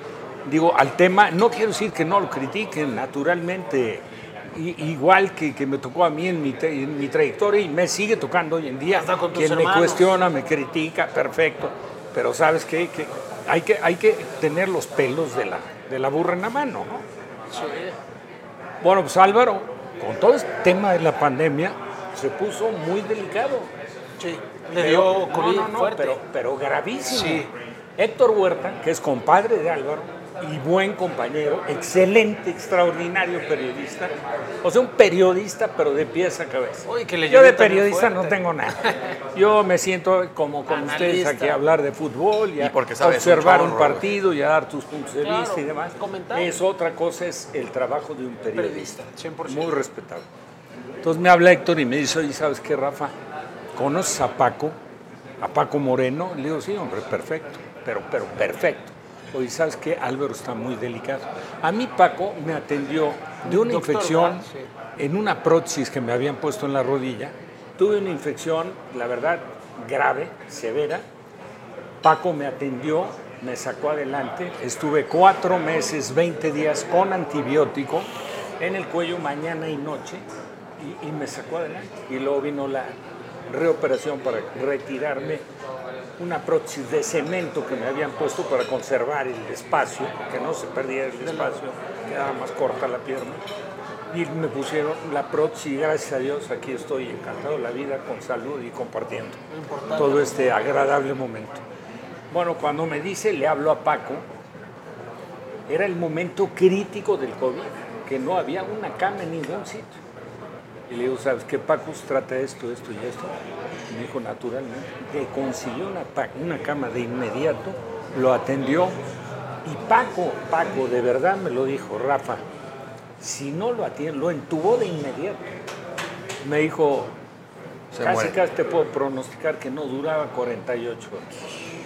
digo, al tema, no quiero decir que no lo critiquen, naturalmente, I, igual que, que me tocó a mí en mi, en mi trayectoria y me sigue tocando hoy en día. Hasta con tus Quien hermanos. me cuestiona, me critica, perfecto, pero ¿sabes qué? Que hay que, hay que tener los pelos de la, de la burra en la mano, ¿no? Sí. Bueno, pues Álvaro, con todo este tema de la pandemia, se puso muy delicado. Sí, le dio no, COVID no, no, fuerte. Pero, pero gravísimo. Sí. Héctor Huerta, que es compadre de Álvaro y buen compañero, excelente, extraordinario periodista. O sea, un periodista, pero de pies a cabeza. Uy, que le Yo de llovió también periodista fuerte. no tengo nada. Yo me siento como con Analista. ustedes aquí a hablar de fútbol y a Y porque sabes observar un un, chorro, partido y a dar tus puntos de Claro, vista y demás. comentar. Es otra cosa, es el trabajo de un periodista. Periodista, cien por ciento. Muy respetable. Entonces me habla Héctor y me dice, oye, ¿sabes qué, Rafa? ¿Conoces a Paco? ¿A Paco Moreno? Le digo, sí, hombre, perfecto, pero, pero perfecto. Oye, ¿sabes qué? Álvaro está muy delicado. A mí Paco me atendió de una Doctor, infección ¿verdad? Sí. en una prótesis que me habían puesto en la rodilla. Tuve una infección, la verdad, grave, severa. Paco me atendió, me sacó adelante. Estuve cuatro meses, veinte días con antibiótico en el cuello mañana y noche y, y me sacó adelante. Y luego vino la reoperación para retirarme una prótesis de cemento que me habían puesto para conservar el espacio, que no se perdiera el espacio, quedaba más corta la pierna. Y me pusieron la prótesis y gracias a Dios aquí estoy encantado de la vida, con salud y compartiendo todo este agradable momento. Bueno, cuando me dice, le hablo a Paco, era el momento crítico del COVID, que no había una cama en ningún sitio. Y le digo, ¿sabes qué, Paco? Trata esto, esto y esto. Y me dijo, naturalmente. Le consiguió una, una cama de inmediato, lo atendió. Y Paco, Paco, de verdad me lo dijo, Rafa, si no lo atiende, lo entubó de inmediato. Me dijo, Se casi muere. casi te puedo pronosticar que no duraba cuarenta y ocho horas.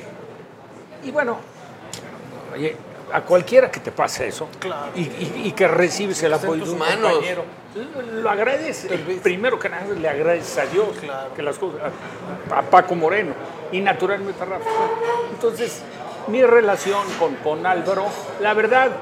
Y bueno, oye, a cualquiera que te pase eso, Claro. y, y, y que recibes el Está en apoyo de tus un manos. compañero, lo agradeces. Primero que nada le agradeces a Dios, Claro. que las cosas, a, a Paco Moreno y naturalmente a Rafa. Entonces, mi relación con, con Álvaro, la verdad,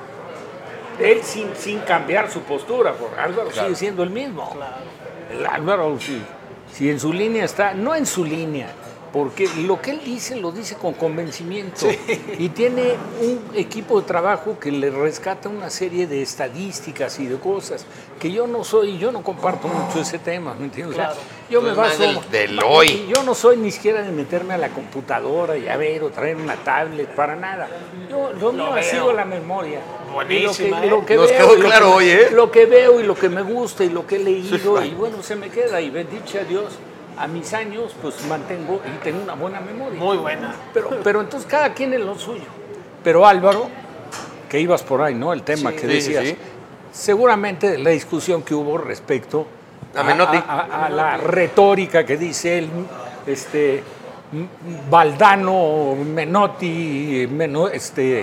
él sin, sin cambiar su postura, porque Álvaro Claro. sigue siendo el mismo. Claro. El Álvaro, si, si en su línea está, no en su línea, porque lo que él dice lo dice con convencimiento y tiene un equipo de trabajo que le rescata una serie de estadísticas y de cosas que yo no soy, yo no comparto mucho ese tema, ¿me entiendes? O sea, Claro. yo Tú me eres más baso del- del hoy. Yo no soy ni siquiera de meterme a la computadora y a ver o traer una tablet para nada. Yo, yo Lo mío ha veo. sido la memoria. Buenísima, Y lo ¿eh? que, lo Nos que quedó veo, y lo claro que- hoy, ¿eh? Lo que veo y lo que me gusta y lo que he leído Sí. y bueno, se me queda y bendito a Dios, a mis años pues mantengo y tengo una buena memoria. Muy buena. Pero, pero entonces cada quien es lo suyo. Pero Álvaro, que ibas por ahí, ¿no? El tema Sí. que Sí, sí, decías. sí. Seguramente la discusión que hubo respecto A Menotti. a, a- a la retórica que dice él, este, M- Valdano, Menotti, Meno- este,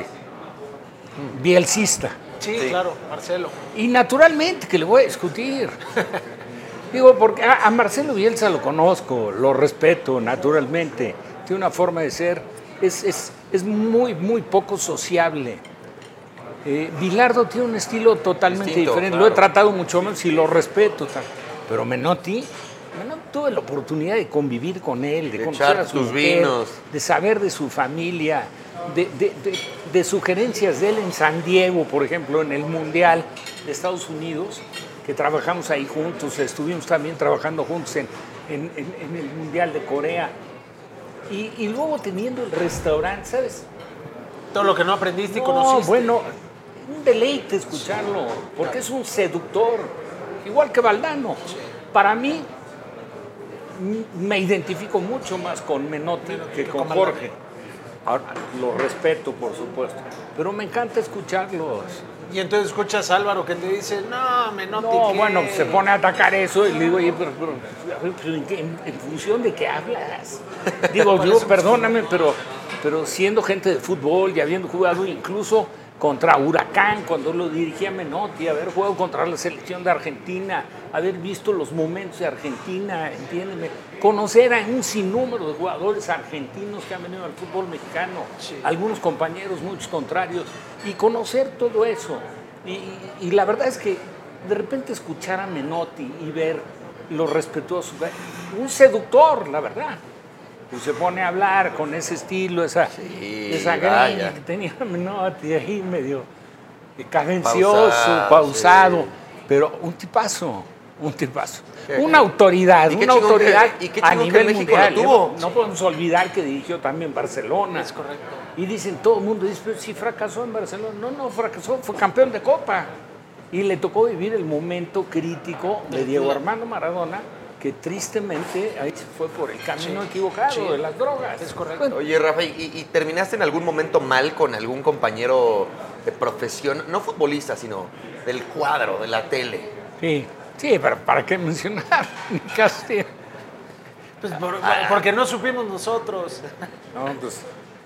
bielcista. Sí, Sí. claro, Marcelo. Y naturalmente que le voy a discutir. Digo, porque a, a Marcelo Bielsa lo conozco, lo respeto naturalmente, tiene una forma de ser, es, es, es muy, muy poco sociable. Eh, Bilardo tiene un estilo totalmente Distinto, diferente, claro. lo he tratado mucho más y lo respeto. tal. Pero Menotti, Menotti tuve la oportunidad de convivir con él, de De conocer echar a su tus mujer, vinos. de saber de su familia, de, de, de, de sugerencias de él en San Diego, por ejemplo, en el Mundial de Estados Unidos, que trabajamos ahí juntos, estuvimos también trabajando juntos en, en, en- en el Mundial de Corea. Y, y luego teniendo el restaurante, ¿sabes? Todo lo que no aprendiste y No, conociste. bueno, un deleite escucharlo, porque es un seductor, igual que Valdano. Para mí, m- me identifico mucho más con Menotti que con con Jorge. Ahora, lo respeto, por supuesto, pero me encanta escucharlos. Y entonces escuchas a Álvaro que te dice, no, Menotti, No, ¿qué?". bueno, se pone a atacar eso y le digo, oye, pero, pero, a ver, pero ¿en, qué- en- en función de qué hablas? Digo, yo, perdóname, pero, pero siendo gente de fútbol y habiendo jugado incluso contra Huracán, cuando lo dirigía Menotti, haber jugado contra la selección de Argentina, haber visto los momentos de Argentina, entiéndeme, conocer a un sinnúmero de jugadores argentinos que han venido al fútbol mexicano, sí. algunos compañeros, muchos contrarios, y conocer todo eso. Y, y, y la verdad es que de repente escuchar a Menotti y ver lo respetuoso, un seductor, la verdad. Pues se pone a hablar con ese estilo, esa, sí, esa greña que tenía Menotti ahí medio cadencioso, pausado, pausado sí. pero un tipazo, un tipazo. ¿Qué, una qué? autoridad, una autoridad que, ¿y qué a nivel mundial. Tuvo? No, no podemos olvidar que dirigió también Barcelona. Es correcto. Y dicen, todo el mundo dice, pero si fracasó en Barcelona. No, no, fracasó, fue campeón de Copa. Y le tocó vivir el momento crítico de Diego Armando Maradona, que tristemente ahí se fue por el camino sí, equivocado sí. de las drogas. Es correcto. Bueno. Oye, Rafa, ¿y, ¿y terminaste en algún momento mal con algún compañero de profesión, no futbolista, sino del cuadro, de la tele? Sí, sí, pero ¿para qué mencionar? Ni Castillo. Pues por, porque no supimos nosotros. No, pues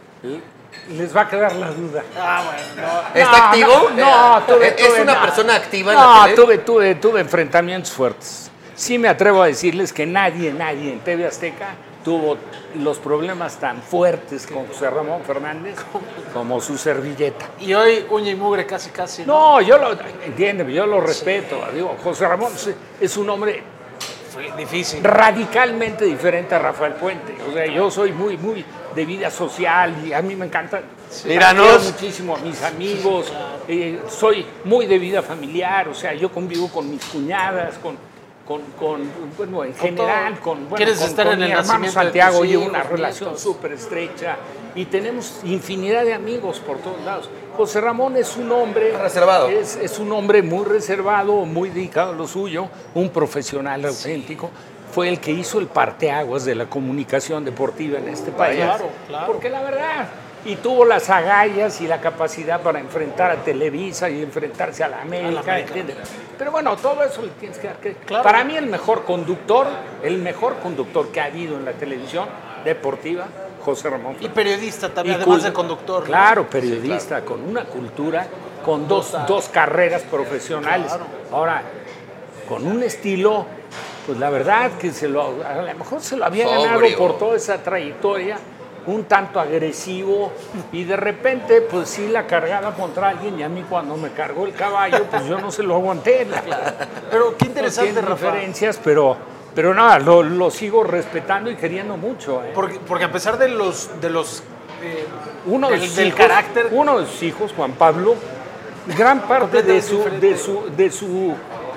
les va a quedar la duda. Ah, bueno. No. ¿Está no, activo? No, no tuve, ¿Es tuve, una no. persona activa en no, la tele? No, tuve, tuve, tuve enfrentamientos fuertes. Sí me atrevo a decirles que nadie, nadie en T V Azteca tuvo los problemas tan fuertes con José Ramón Fernández como su servilleta. Y hoy uña y mugre casi, casi. No, no yo lo, entiéndeme, yo lo respeto. Sí. Digo, José Ramón es un hombre Fue difícil. radicalmente diferente a Rafael Puente. O sea, yo soy muy, muy de vida social y a mí me encanta. Sí. Míranos. Muchísimo a mis amigos. Eh, soy muy de vida familiar, o sea, yo convivo con mis cuñadas, con... Con, con, bueno, en general, con, bueno, ¿Quieres con, estar con en mi el hermano nacimiento Santiago de y una hijos, relación nietos. súper estrecha y tenemos infinidad de amigos por todos lados. José Ramón es un hombre reservado. Es, es un hombre muy reservado, muy dedicado a lo suyo, un profesional auténtico. Fue el que hizo el parteaguas de la comunicación deportiva en este país. Claro, claro. Porque la verdad, y tuvo las agallas y la capacidad para enfrentar a Televisa y enfrentarse a la América, a la América. ¿entiendes? Pero bueno, todo eso le tienes que dar que... Claro. Para mí el mejor conductor, el mejor conductor que ha habido en la televisión deportiva, José Ramón Fernández. Y periodista también, Y además cul- de conductor. Claro, periodista, sí, claro. Con una cultura, con dos, dos carreras profesionales. Claro. Ahora, con un estilo, pues la verdad que se lo, a lo mejor se lo había Sobrio. ganado por toda esa trayectoria, un tanto agresivo, y de repente, pues sí la cargaba contra alguien, y a mí cuando me cargó el caballo, pues yo no se lo aguanté. Pero qué interesante, no Rafa. diferencias, pero, pero nada, lo, lo sigo respetando y queriendo mucho. ¿eh? Porque, porque a pesar de los, de los eh, uno de del, sus del hijos, carácter, uno de sus hijos, Juan Pablo, gran parte de su, de su, de su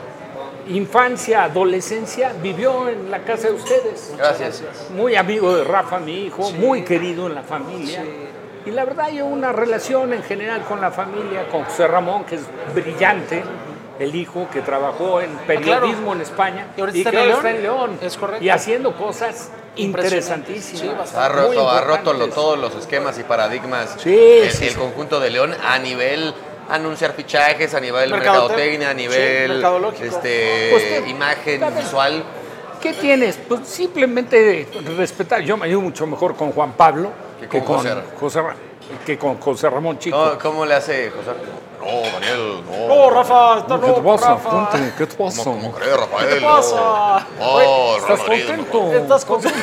infancia, adolescencia, vivió en la casa de ustedes. Gracias. Muy amigo de Rafa, mi hijo, sí. muy querido en la familia. Sí. Y la verdad, yo una relación en general con la familia, con José Ramón, que es brillante, el hijo que trabajó en periodismo ah, claro. en España y, ahorita y está que en ahora León. está en León. Es correcto. Y haciendo cosas interesantísimas. Sí, ha roto, ha roto lo, todos los esquemas y paradigmas. Sí, el, sí, el sí. conjunto de León a nivel anunciar fichajes, a nivel mercadotecnia, a nivel sí, este, pues que, imagen ¿sabes? visual. ¿Qué tienes? Pues simplemente respetar. Yo me llevo mucho mejor con Juan Pablo que que con, con, José. José, que con José Ramón Chico. ¿Cómo, cómo le hace José? No, Daniel, no. No, Rafa, está ¿Qué te loco, pasa? Rafa. Cuéntame, ¿qué te pasa? ¿Cómo, cómo crees, Rafael? ¿Qué te pasa? No, Oye, no, ¿Estás Madrid, contento? No. ¿Estás contento?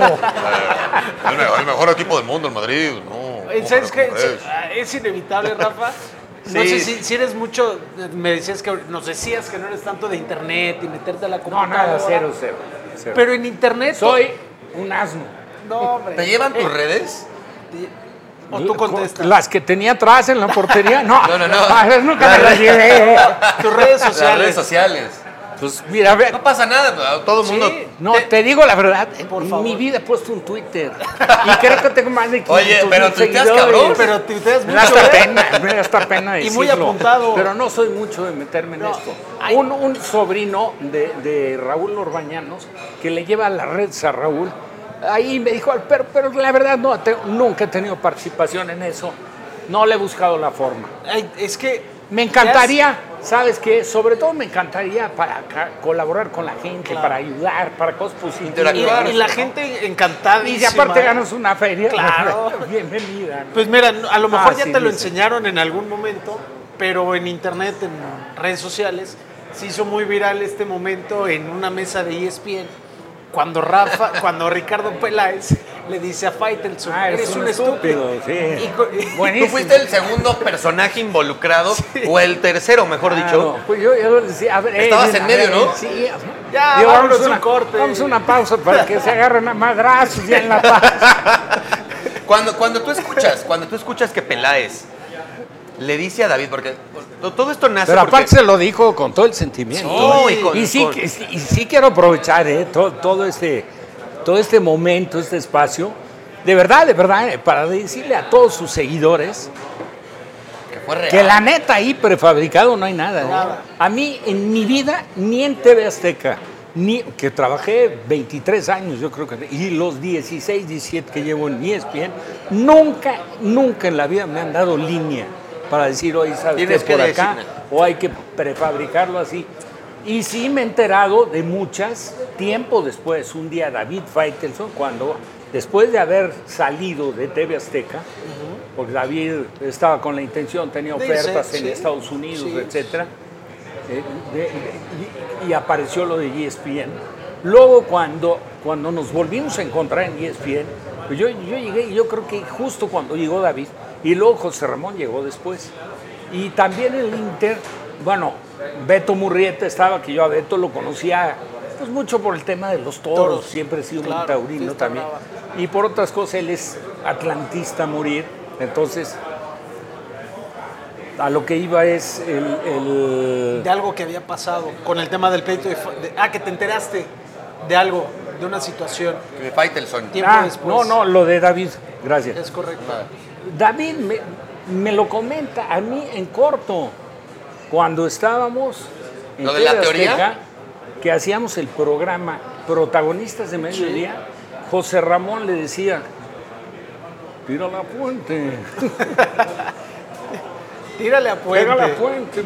El, mejor, el mejor equipo del mundo, el Madrid. No, ¿Sabes qué? crees? Es inevitable, Rafa. No Sí. sé si, si eres mucho, me decías que nos decías que no eres tanto de internet y meterte a la No, computadora. nada, cero, cero, cero. Pero en internet Soy un asno. no, hombre. ¿Te llevan tus Eh, redes? ¿O tú contestas? Las que tenía atrás en la portería. No, No, no, no. a ver, nunca me las llevé. Tus redes Las sociales. redes sociales. Pues mira, a ver. No pasa nada, todo el mundo. Sí. No, te digo la verdad, Por en favor. mi vida he puesto un Twitter. Y creo que tengo más de quinientos Oye, pero mil tuiteas, seguidores. cabrón. Pero tuiteas Me da mucho, hasta ¿eh? pena, me da hasta pena Y decirlo. muy apuntado. Pero no soy mucho de meterme en No, esto. hay- Un, un sobrino de, de Raúl Orbañanos, que le lleva las redes a Raúl, ahí me dijo, pero, pero la verdad no, te- nunca he tenido participación en eso. No le he buscado la forma. Ay, es que Me encantaría, ¿sabes qué? Sobre todo me encantaría para colaborar con la gente, claro. para ayudar, para cosas positivas. Y, y la gente encantada. Y si aparte ganas una feria, claro. bienvenida. ¿No? Pues mira, a lo mejor ah, ya sí, te lo dice. enseñaron en algún momento, pero en internet, en redes sociales, se hizo muy viral este momento en una mesa de E S P N. Cuando Rafa, cuando Ricardo Peláez le dice a Faitelson, ah, eres es un, un estúpido. estúpido sí. Y, ¿tú fuiste el segundo personaje involucrado? Sí. O el tercero, mejor claro. dicho. Pues yo, yo decía, a ver, estabas eh, en medio, ver, ¿no? Sí. Ya, Digo, vámonos vamos un una, corte. Vamos a una pausa para que se agarren a madrazos ya en la pausa. Cuando, cuando tú escuchas, cuando tú escuchas que Peláez le dice a David, porque todo esto nace Pero porque... aparte se lo dijo con todo el sentimiento. Sí, ¿eh? y, con, y, sí, con... y, y sí quiero aprovechar ¿eh? todo, todo, este, todo este momento, este espacio, de verdad, de verdad, eh, para decirle a todos sus seguidores que, fue real. que la neta ahí prefabricado no hay nada. No. ¿eh? Nada. A mí en mi vida, ni en T V Azteca, ni, que trabajé veintitrés años, yo creo que, y los dieciséis, diecisiete que llevo en E S P N, nunca, nunca en la vida me han dado línea para decir, oye, ¿sabes qué? Por acá, decir, o hay que prefabricarlo así. Y sí me he enterado de muchas, tiempo después, un día David Faitelson, cuando, después de haber salido de T V Azteca, uh-huh. porque David estaba con la intención, tenía ofertas sí, en sí. Estados Unidos, sí. etcétera, eh, de, de, y, y apareció lo de E S P N. Luego, cuando, cuando nos volvimos a encontrar en E S P N, pues yo, yo llegué, y yo creo que justo cuando llegó David, y luego José Ramón llegó después. Y también el Inter, bueno, Beto Murrieta estaba, que yo a Beto lo conocía pues mucho por el tema de los toros, toros. Siempre he sido claro, un taurino sí, también. Brava. Y por otras cosas, él es atlantista a morir, entonces a lo que iba es el, el... De algo que había pasado con el tema del pleito de, de... Ah, que te enteraste de algo, de una situación. De Faitelson. Tiempo ah, después. No, no, lo de David, gracias. Es correcto. David me, me lo comenta a mí en corto, cuando estábamos en ¿Lo de la teoría? Azteca, que hacíamos el programa Protagonistas de Mediodía, sí. José Ramón le decía, tira la puente. Tírale a puente. Tira la puente.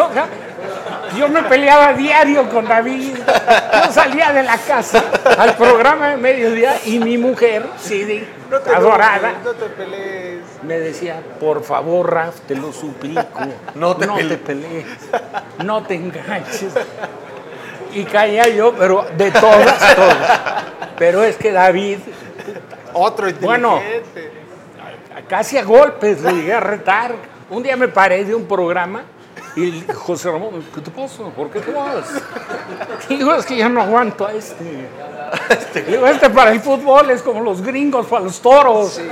Yo me peleaba diario con David. Yo salía de la casa al programa de mediodía y mi mujer, sí, no te adorada, no te pelees. Me decía, por favor, Raf, te lo suplico. No te, no pele- te pelees. No te enganches. Y caía yo, pero de todas, todas. Pero es que David... Otro inteligente. Bueno, casi a golpes le llegué a retar. Un día me paré de un programa y José Ramón, ¿qué te pasa? ¿Por qué te vas? Y digo, es que yo no aguanto a este. este. Digo, este para el fútbol es como los gringos para los toros. Sí.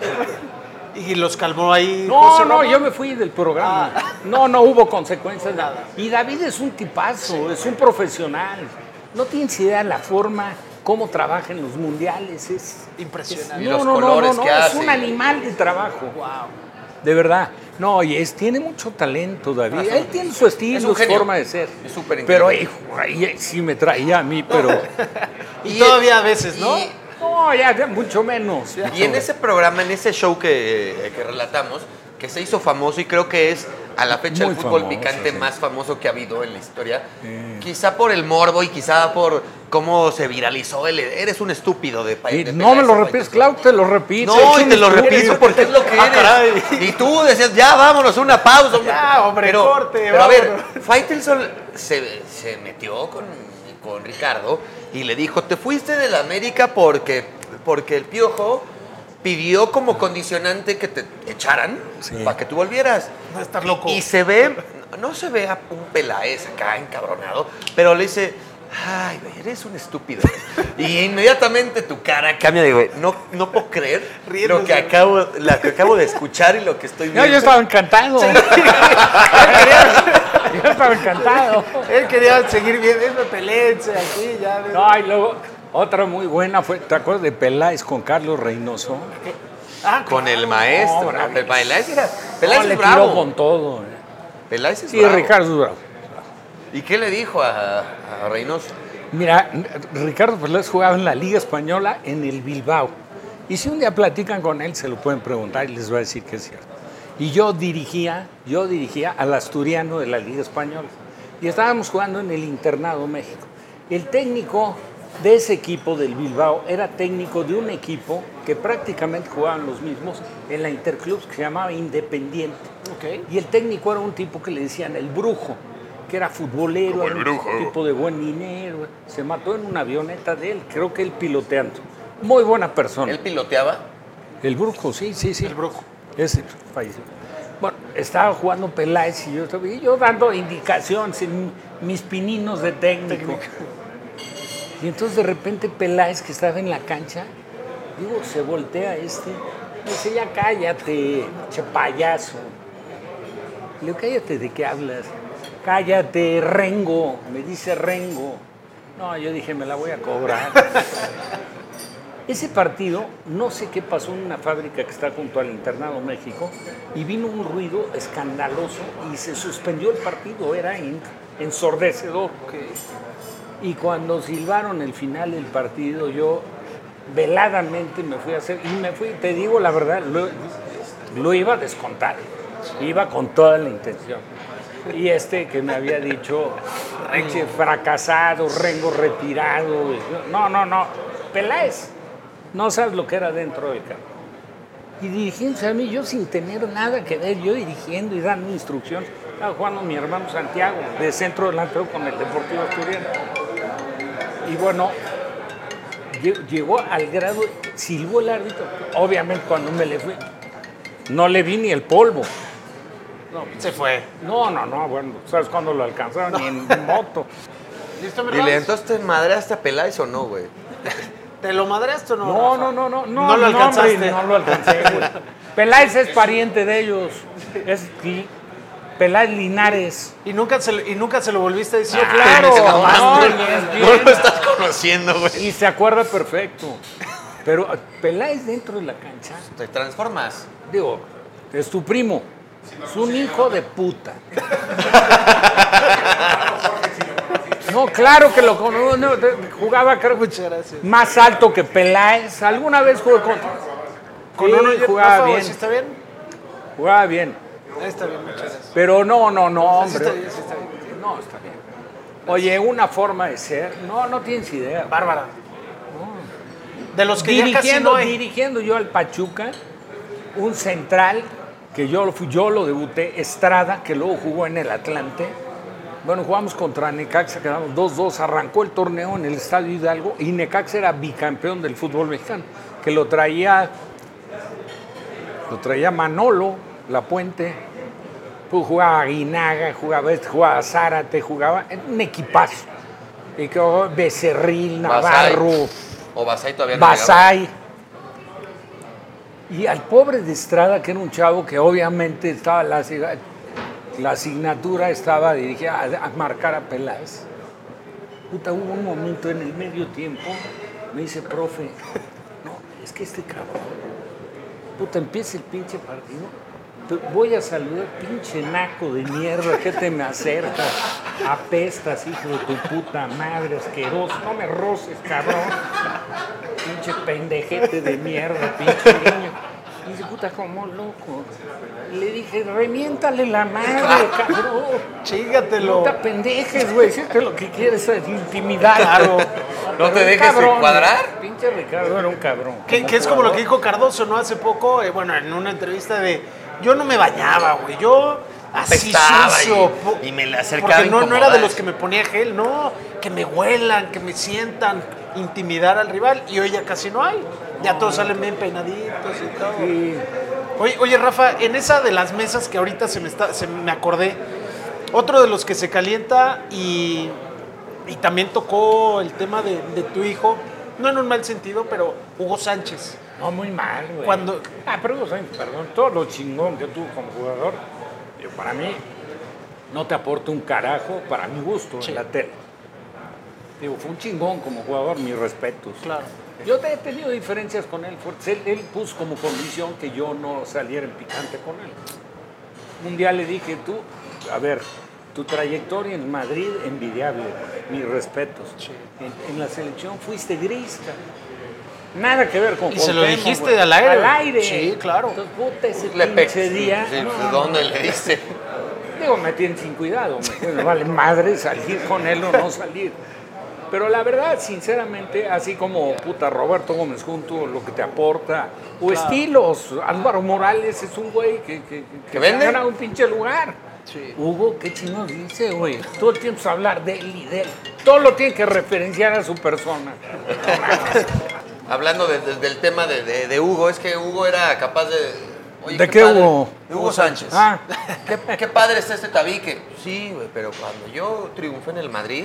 ¿Y los calmó ahí? No, José no, Ramón? yo me fui del programa. Ah. No, no hubo consecuencias. Nada. Y David es un tipazo, sí. es un profesional. No tienes idea de la forma, cómo trabaja en los mundiales. Es impresionante. Es, no, y los no, colores no, no, que no, hace. Es un animal de trabajo. Wow. De verdad. No, y es, tiene mucho talento, David. Él tiene su estilo, su forma de ser. Es súper Pero hijo, ahí sí me traía a mí, pero... y, y todavía a veces, ¿no? Y, no, ya, ya mucho menos. Ya. Y en ese programa, en ese show que, que relatamos, que se hizo famoso y creo que es a la fecha Muy el fútbol famoso, picante sí. más famoso que ha habido en la historia, sí. quizá por el morbo y quizá por cómo se viralizó el eres un estúpido de país. No me lo repites, claro, te lo repito. No, y te lo repito porque es lo que eres. Ah, y tú decías, ya vámonos, una pausa. Ya, hombre, pero, corte. Pero vámonos. a ver, Faitelson se, se metió con, con Ricardo y le dijo, te fuiste de la América porque, porque el Piojo pidió como condicionante que te echaran sí. para que tú volvieras. No estar loco. Y, y se ve, no se ve a un Peláez acá encabronado, pero le dice, ay, güey, eres un estúpido. Y inmediatamente tu cara cambia de, güey, no, no puedo creer Riéndose. lo que acabo, lo que acabo de escuchar y lo que estoy viendo. No, yo estaba encantado. Sí. Yo estaba encantado. Él quería seguir viendo, peleense aquí, ya. ¿Ves? No, y luego... Otra muy buena fue, ¿te acuerdas de Peláez con Carlos Reynoso? Ah, con claro. el maestro. No, no, Peláez era. Peláez no, es bravo. Tiró con todo. ¿eh? Peláez es sí, bravo. Sí, Ricardo es bravo. ¿Y qué le dijo a, a Reynoso? Mira, Ricardo Peláez jugaba en la Liga Española en el Bilbao. Y si un día platican con él, se lo pueden preguntar y les va a decir que es cierto. Y yo dirigía, yo dirigía al Asturiano de la Liga Española. Y estábamos jugando en el Internado México. El técnico de ese equipo del Bilbao era técnico de un equipo que prácticamente jugaban los mismos en la Interclubs, que se llamaba Independiente. Okay. Y el técnico era un tipo que le decían el Brujo, que era futbolero, era un tipo de buen dinero. Se mató en una avioneta de él, creo que él piloteando. Muy buena persona. ¿Él piloteaba? El Brujo, sí, sí, sí. El Brujo. Ese falleció. Bueno, estaba jugando Peláez y yo, estaba, y yo dando indicaciones en mis pininos de técnico. Y entonces de repente Peláez, que estaba en la cancha, digo, se voltea este, y dice, ya cállate, che payaso. Le digo, cállate, ¿de qué hablas? Cállate, Rengo, me dice Rengo. No, yo dije, me la voy a cobrar. Ese partido, no sé qué pasó en una fábrica que está junto al Internado México, y vino un ruido escandaloso y se suspendió el partido, era en, ensordecedor. Okay. Y cuando silbaron el final del partido, yo veladamente me fui a hacer, y me fui, te digo la verdad, lo, lo iba a descontar, iba con toda la intención. Y este que me había dicho, Rengo fracasado, Rengo retirado, no, no, no, Peláez. No sabes lo que era dentro del campo. Y dirigiéndose a mí, yo sin tener nada que ver, yo dirigiendo y dando instrucciones. Estaba jugando mi hermano Santiago, de centro delantero con el Deportivo Asturiano. Y bueno, llegó al grado, silbó el árbitro. Obviamente cuando me le fui, no le vi ni el polvo. No, se fue. No, no, no, bueno, ¿sabes cuándo lo alcanzaron? Ni en moto. ¿Listo, mi Dile, ¿entonces te madreaste a Peláez o no, güey? ¿Te lo madreaste o no? No, Rafa? no, no, no, no. No lo alcanzaste. No, hombre, no lo alcancé, güey. Peláez es pariente de ellos. Es Peláez Linares. ¿Y nunca, se, ¿Y nunca se lo volviste a decir? Ah, claro. No, No, no, bien, no lo estás conociendo, güey. Y se acuerda perfecto. Pero Peláez dentro de la cancha, Te transformas. digo, es tu primo. Es un hijo de puta. No, claro que lo conozco. No, jugaba, creo, más alto que Peláez. ¿Alguna vez jugué con, con sí, uno? Jugaba Rafa, bien. ¿sí está bien? Jugaba bien. Ahí está bien, muchas gracias. Pero no, no, no, hombre. Sí está bien, sí está bien. No, está bien. Oye, una forma de ser. No, no tienes idea. Bárbara. De los que ya casi no hay. Dirigiendo yo al Pachuca, un central que yo, yo lo debuté, Estrada, que luego jugó en el Atlante. Bueno, jugamos contra Necaxa, quedamos dos dos, arrancó el torneo en el Estadio Hidalgo y Necaxa era bicampeón del fútbol mexicano, que lo traía, lo traía Manolo, Lapuente, pues jugaba Aguinaga, jugaba, jugaba Zárate, jugaba un equipazo. Y que Becerril, Navarro, Basay. O Basay todavía no Basay. Y al pobre de Estrada, que era un chavo que obviamente estaba la, la asignatura estaba dirigida a, a marcar a Peláez. Puta, hubo un momento en el medio tiempo, me dice, profe, no, es que este cabrón, puta, empieza el pinche partido, voy a saludar, pinche naco de mierda, ¿qué te me acercas? Apestas, hijo de tu puta madre, asqueroso, no me roces, cabrón. Pinche pendejete de mierda, pinche niño. Y dice, puta, como loco. Le dije, reviéntale la madre, cabrón. Chígatelo. Puta pendejes, güey, si es que lo que quieres es intimidar. Claro. No te dejes encuadrar. Pinche Ricardo era un cabrón. Que, que es como lo que dijo Cardoso, ¿no? Hace poco, eh, bueno, en una entrevista de, yo no me bañaba, güey, yo así sucio. Y, y me le acercaba. Porque no, no era de los que me ponía gel, no, que me huelan, que me sientan, intimidar al rival. Y hoy ya casi no hay, ya todos salen bien peinaditos y todo. Sí. Oye, oye, Rafa, en esa de las mesas que ahorita se me, está, se me acordé, otro de los que se calienta y, y también tocó el tema de, de tu hijo, no en un mal sentido, pero Hugo Sánchez. No, muy mal, güey. Cuando... Ah, pero Hugo Sánchez, perdón, todo lo chingón que tuvo como jugador, digo, para mí no te aporta un carajo, para mi gusto, Sí. en la tele. Digo, fue un chingón como jugador, mis respetos. Claro. Yo he tenido diferencias con él fuertes. Él, él puso como condición que yo no saliera en picante con él. Un día le dije, tú, a ver, tu trayectoria en Madrid, envidiable, mis respetos. Sí. En, en la selección fuiste gris, cara. Nada que ver con ¿Y se lo Cuauhtémoc, dijiste güey. al aire? Al aire. Sí, claro. Entonces, puta, ese Le pe- pinche día. Sí, no, pues, ¿dónde le diste? Digo, me tienen sin cuidado. Me, me vale madre salir con él o no salir. Pero la verdad, sinceramente, así como puta Roberto Gómez Junto, lo que te aporta, o Claro. estilos, Álvaro Morales es un güey que, que, que, ¿Que vende? se ha ganado un pinche lugar. Sí. Hugo, qué chingón dice, güey. Todo el tiempo es hablar de él y de él. Todo lo tiene que referenciar a su persona. Hablando de- de- del tema de, de- de Hugo, es que Hugo era capaz de... Oye, ¿De qué padre. Hugo? De Hugo Sánchez. Ah. ¿Qué, qué padre está este tabique. Sí, güey, pero cuando yo triunfé en el Madrid,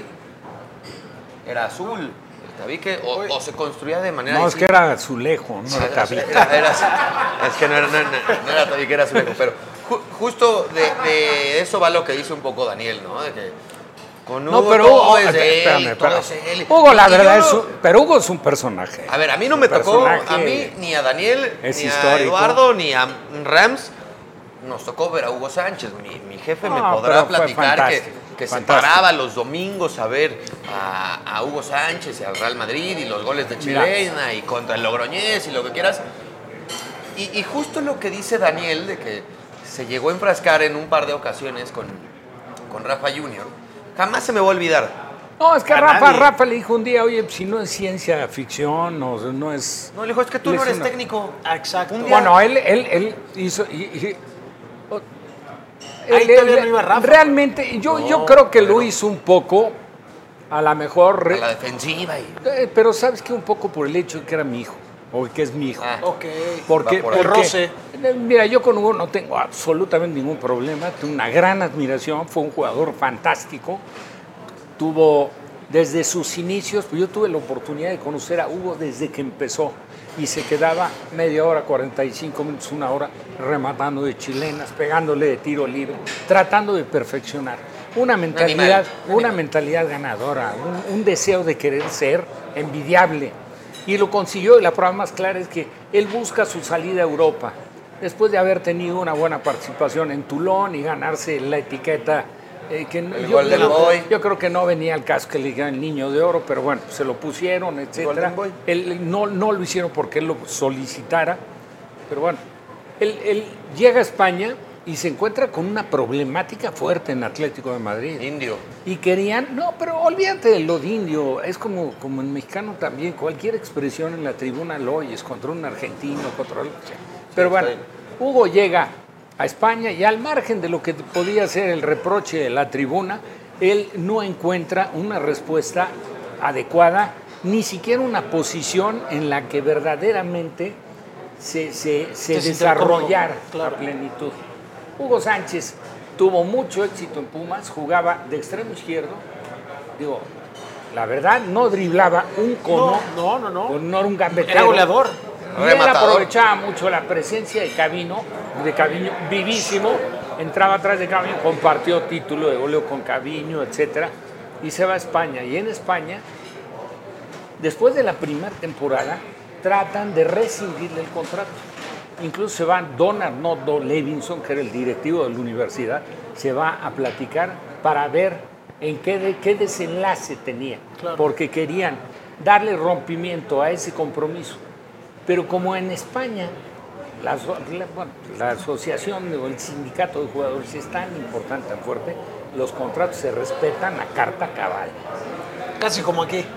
era azul el tabique, o, o se construía de manera No, es que distinta. era azulejo, no era Era- tabique. era- era- es que no era, no, no- no era tabique, era azulejo, pero ju- justo de, de eso va lo que dice un poco Daniel, ¿no? De que con Hugo No, pero todo Hugo, es de espérame, él, todo espérame. es él. Hugo, la Y verdad, yo es no- un, pero Hugo es un personaje. A ver, a mí no me Un tocó, personaje a mí, ni a Daniel, es ni histórico. a Eduardo, ni a Rams, nos tocó ver a Hugo Sánchez. Mi, mi jefe me No, podrá pero fue platicar que, fantástico, que se fantástico. paraba los domingos a ver a, a Hugo Sánchez y al Real Madrid y los goles de Mira. Chilena y contra el Logroñés y lo que quieras. Y, y justo lo que dice Daniel, de que se llegó a enfrascar en un par de ocasiones con, con Rafa Junior, jamás se me va a olvidar. No, es que A Rafa, nadie. Rafa le dijo un día, oye, si no es ciencia ficción, no, no es... No, le dijo, es que tú Le no eres una- técnico. Ah, exacto. Un día- Bueno, él, él, él hizo... y- y- o- Ahí él- todavía él- no iba Rafa. Realmente, yo, No, yo creo que pero- lo hizo un poco, a lo mejor... A re- la defensiva y... eh, pero sabes que un poco por el hecho de que era mi hijo, o que es mi hijo. Ah. Ok. Porque, Va por ahí. porque- El roce. eh, mira, yo con Hugo no tengo absolutamente ningún problema, tengo una gran admiración, fue un jugador fantástico, tuvo desde sus inicios, pues yo tuve la oportunidad de conocer a Hugo desde que empezó y se quedaba media hora, cuarenta y cinco minutos, una hora rematando de chilenas, pegándole de tiro libre, tratando de perfeccionar. Una mentalidad, animal, un una animal. mentalidad ganadora, un, un deseo de querer ser envidiable. Y lo consiguió, y la prueba más clara es que él busca su salida a Europa, después de haber tenido una buena participación en Toulon y ganarse la etiqueta. eh, que no- El yo, Golden yo- Boy. yo creo que no venía al caso que le dijeran el niño de oro, pero bueno, se lo pusieron, etcétera. Golden Boy. Él no, no lo hicieron porque él lo solicitara, pero bueno, él, él llega a España y se encuentra con una problemática fuerte en Atlético de Madrid. Indio. Y querían, no, pero olvídate de lo de indio, es como, como en mexicano también, cualquier expresión en la tribuna lo oyes, contra un argentino, contra lo que sea. Pero bueno, está Hugo llega a España y al margen de lo que podía ser el reproche de la tribuna, él no encuentra una respuesta adecuada, ni siquiera una posición en la que verdaderamente se, se, se Te sintiera desarrollara cómodo, claro. a plenitud. Hugo Sánchez tuvo mucho éxito en Pumas, jugaba de extremo izquierdo, digo, la verdad no driblaba un cono, No, no, no, no. no era un gambetero. Era goleador. Y él Rematador. aprovechaba mucho la presencia de Cabino, de Caviño, vivísimo, entraba atrás de Caviño, compartió título de goleo con Caviño, etcétera, y se va a España. Y en España, después de la primera temporada, tratan de rescindirle el contrato. Incluso se va Don Arnoldo Levinson, que era el directivo de la universidad, se va a platicar para ver en qué, de- qué desenlace tenía, Claro. porque querían darle rompimiento a ese compromiso. Pero como en España la, aso- la- bueno, la asociación o el sindicato de jugadores es tan importante, tan fuerte, los contratos se respetan a carta cabal, Casi como aquí.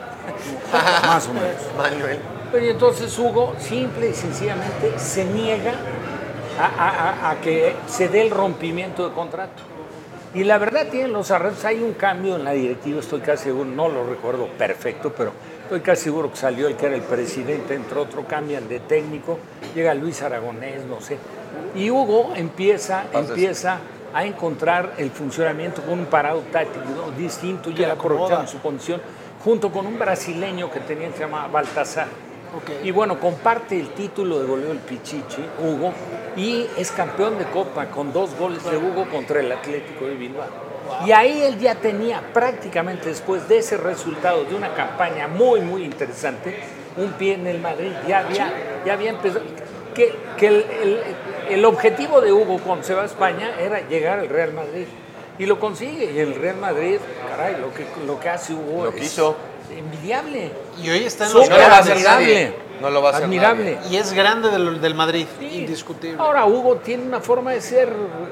más o menos. Manuel. Pero y entonces Hugo simple y sencillamente se niega a, a- a- a que se dé el rompimiento de contrato. Y la verdad tienen los arreglos, hay un cambio en la directiva, estoy casi seguro, no lo recuerdo perfecto, pero estoy casi seguro que salió el que era el presidente, entre otro cambian de técnico, llega Luis Aragonés, no sé. Y Hugo empieza, Entonces- empieza a encontrar el funcionamiento con un parado táctico distinto, Que y le aprovechando acomoda. su condición, junto con un brasileño que tenía que se llamaba Baltasar. Ok. Y bueno, comparte el título de goleo del Pichichi, Hugo, y es campeón de Copa con dos goles de Hugo contra el Atlético de Bilbao. Y ahí él ya tenía prácticamente, después de ese resultado, de una campaña muy, muy interesante, un pie en el Madrid. Ya había, ya había empezado. Que, que el, el- el objetivo de Hugo cuando se va a España era llegar al Real Madrid. Y lo consigue. Y el Real Madrid, caray, lo que, lo que hace Hugo Lo es, quiso. envidiable. Y hoy está en los Súper no lo va a hacer admirable. nadie. No lo va a hacer Admirable. nadie. Y es grande del, del Madrid, Sí. indiscutible. Ahora, Hugo tiene una forma de ser.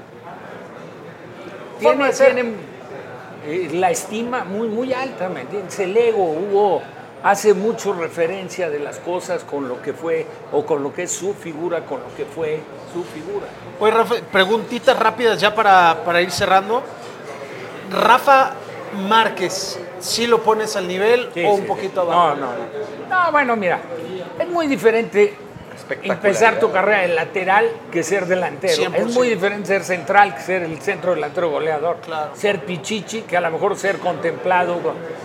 Forma Tiene, de ser. tiene eh, la estima muy, muy alta, ¿me entiendes? El ego, Hugo hace mucho referencia de las cosas con lo que fue o con lo que es su figura, con lo que fue su figura. Oye, Rafa, preguntitas rápidas ya para, para ir cerrando. Rafa Márquez, ¿sí lo pones al nivel Sí, o sí, un poquito sí. abajo? No, no. No, bueno, mira, es muy diferente empezar tu carrera de lateral que ser delantero. cien por ciento. Es muy diferente ser central que ser el centro delantero goleador. Claro. Ser pichichi que a lo mejor ser contemplado.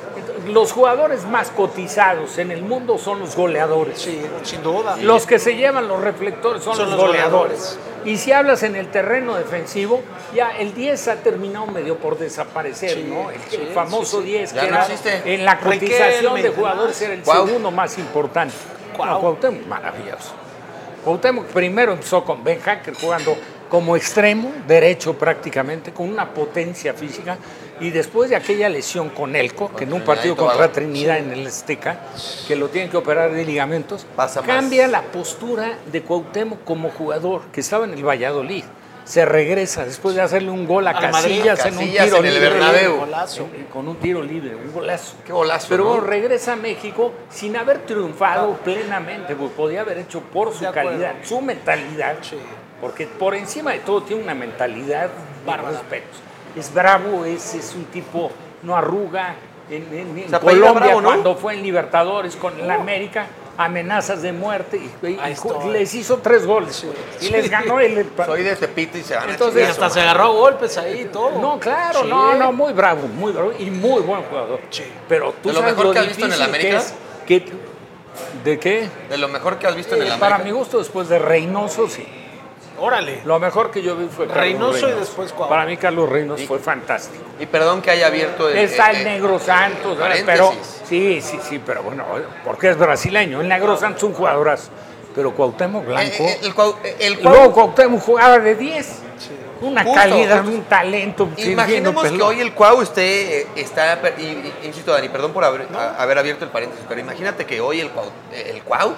Los jugadores más cotizados en el mundo son los goleadores. Sí, sin duda. Los que se llevan los reflectores son, Son los, los goleadores. goleadores. Y si hablas en el terreno defensivo, ya el diez ha terminado medio por desaparecer, Sí, ¿no? El, sí, el famoso sí, sí. diez, Ya que no era existe. en la cotización Riquelme, de jugadores demás. era el Cuau. segundo más importante. Cuau. No, Cuauhtémoc, maravilloso. Cuauhtémoc primero empezó con Ben Hacker jugando como extremo, derecho prácticamente, con una potencia física, y después de aquella lesión con Elco, que en un partido contra Trinidad en el Azteca, que lo tienen que operar de ligamentos, Pasa más. cambia la postura de Cuauhtémoc como jugador, que estaba en el Valladolid. Se regresa después de hacerle un gol a Al Madrid, Casillas, en un Casillas tiro en el libre. Bernabéu. Golazo. En- Con un tiro libre, un golazo. Qué golazo, Pero ¿no? bueno, regresa a México sin haber triunfado plenamente, porque podía haber hecho por su De acuerdo. calidad, su mentalidad, Sí. porque por encima de todo tiene una mentalidad de respetos. Es bravo, es, es un tipo, no arruga. En, en- en Se apellida Colombia, Bravo, ¿no? cuando fue en Libertadores con el América, ju- de muerte, y, y- Ahí y estoy. les hizo tres goles y les ganó el... el pa- Soy de Tepito y se van a Entonces, Y chingar hasta su se madre. agarró a golpes ahí y todo. No, claro, Sí. no, no, muy bravo, muy bravo y muy buen jugador. Sí. Pero tú ¿De lo sabes mejor lo que has visto en el difícil que América? es que- ¿De qué? De lo mejor que has visto en el Eh, América. para mi gusto, después de Reynoso, sí. Órale. Lo mejor que yo vi fue Carlos Reynoso y después Cuauhtémoc. Para mí Carlos Reynoso fue fantástico. Y perdón que haya abierto el... Está eh, el eh, Negro Santos, ¿verdad? paréntesis. Pero sí, sí, sí, pero bueno, porque es brasileño. El Negro Santos es un jugadorazo. Pero Cuauhtémoc Blanco... eh, el, Cuau- el y Cuau- luego Cuauhtémoc jugaba de diez. Una Justo, calidad, justo. un talento. sirviendo Imaginemos que pelota. hoy el Cuau esté, eh, está, y, y- insisto Dani, perdón por haber, a- haber abierto el paréntesis, pero imagínate que hoy el Cuau, el Cuau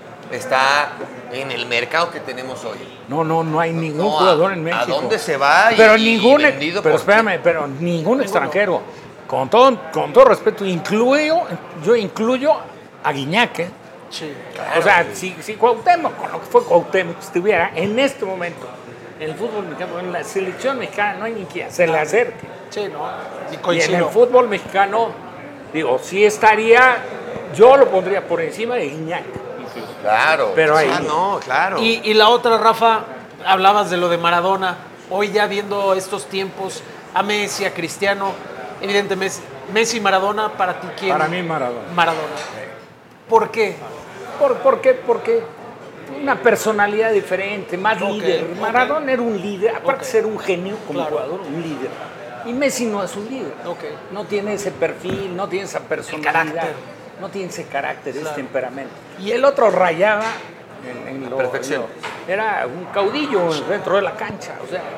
está en el mercado que tenemos hoy. No, no, no hay ningún No, jugador ¿a- en México. ¿A dónde se va? Y- Pero y ningún, vendido pero por- espérame, pero ningún extranjero. Con todo, con todo respeto, incluyo, yo incluyo a Guiñac, ¿eh? Sí. O sea, si, si Cuauhtémoc, con lo que fue Cuauhtémoc, estuviera en este momento en el fútbol mexicano, en la selección mexicana, no hay ni quien se le acerque. Sí, no. Y Y en coincido. el fútbol mexicano, digo, sí estaría, yo lo pondría por encima de Guiñac. incluso. Claro. Pero ahí- Ah, no, claro. Y, y la otra, Rafa, hablabas de lo de Maradona. Hoy ya viendo estos tiempos, a Messi, a Cristiano, evidentemente Messi y Maradona, para ti, ¿quién? Para mí Maradona. Maradona. ¿Por qué? ¿Por, por qué? Porque una personalidad diferente, más Ok, líder. ok. Maradona era un líder, aparte Ok. de ser un genio como Claro. jugador, un líder. Y Messi no es un líder. Ok. No tiene ese perfil, no tiene esa personalidad, carácter. no tiene ese carácter, ese Claro. temperamento. Y el otro rayaba en, en lo, perfección. lo- era un caudillo dentro de la cancha. O sea,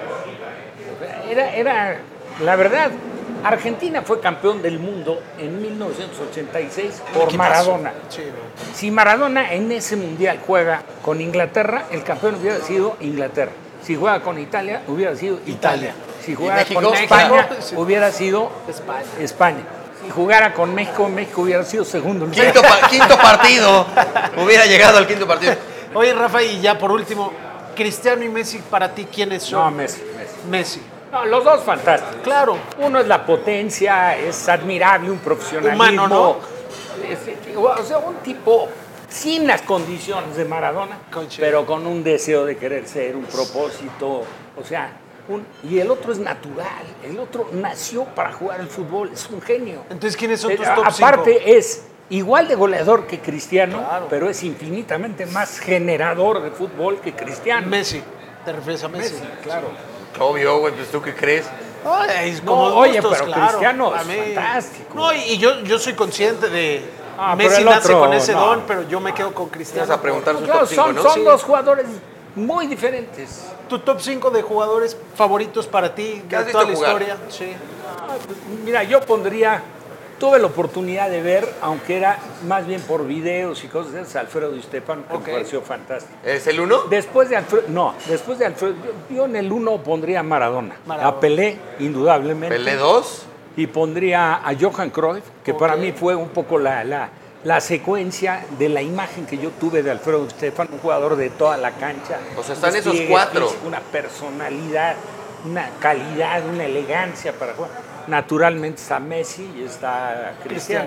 era, era, la verdad, Argentina fue campeón del mundo en mil novecientos ochenta y seis por Equipazo. Maradona. Sí, no. Si Maradona en ese mundial juega con Inglaterra, el campeón hubiera sido Inglaterra. Si juega con Italia, hubiera sido Italia. Italia. Si jugara México? con España, México. hubiera sido España. España. Si jugara con México, México hubiera sido segundo lugar. Quinto, pa- quinto partido. Hubiera llegado al quinto partido. Oye, Rafa, y ya por último, Cristiano y Messi, para ti, ¿quiénes son? No, Messi, Messi. Messi. No, los dos fantásticos. Claro. Uno es la potencia, es admirable, un profesionalismo. Humano, ¿no? Es- o sea, un tipo sin las condiciones de Maradona, Coincido. pero con un deseo de querer ser, un propósito. O sea, un- y el otro es natural. El otro nació para jugar el fútbol, es un genio. Entonces, ¿quiénes son Eh, tus top cinco? Aparte, es igual de goleador que Cristiano, Claro. pero es infinitamente más generador de fútbol que Cristiano. Messi. ¿Te refieres a Messi? claro. Obvio, güey, pues tú qué crees. Ay, No, como oye, gustos, pero claro. Cristiano A es mí- fantástico. No, y y yo, yo soy consciente de Ah, pero Messi el nace otro, con ese no. don, pero yo me quedo con Cristiano. Vas a preguntar su Claro, top cinco, son, ¿no? son Sí. dos jugadores muy diferentes. ¿Tu top cinco de jugadores favoritos para ti ¿Qué has de toda la visto jugar? historia? Sí. Mira, yo pondría tuve la oportunidad de ver, aunque era más bien por videos y cosas de esas, Alfredo Di Stéfano, que okay. me pareció fantástico. ¿Es el uno? Después de Alfredo, no, después de Alfredo, yo, yo en el uno pondría a Maradona, Maradona. A Pelé, indudablemente. ¿Pelé dos? Y pondría a Johan Cruyff, que okay. para mí fue un poco la, la, la secuencia de la imagen que yo tuve de Alfredo Di Stéfano, un jugador de toda la cancha. O sea, están esos cuatro. Físico, una personalidad, una calidad, una elegancia para jugar. Naturalmente está Messi y está Cristiano.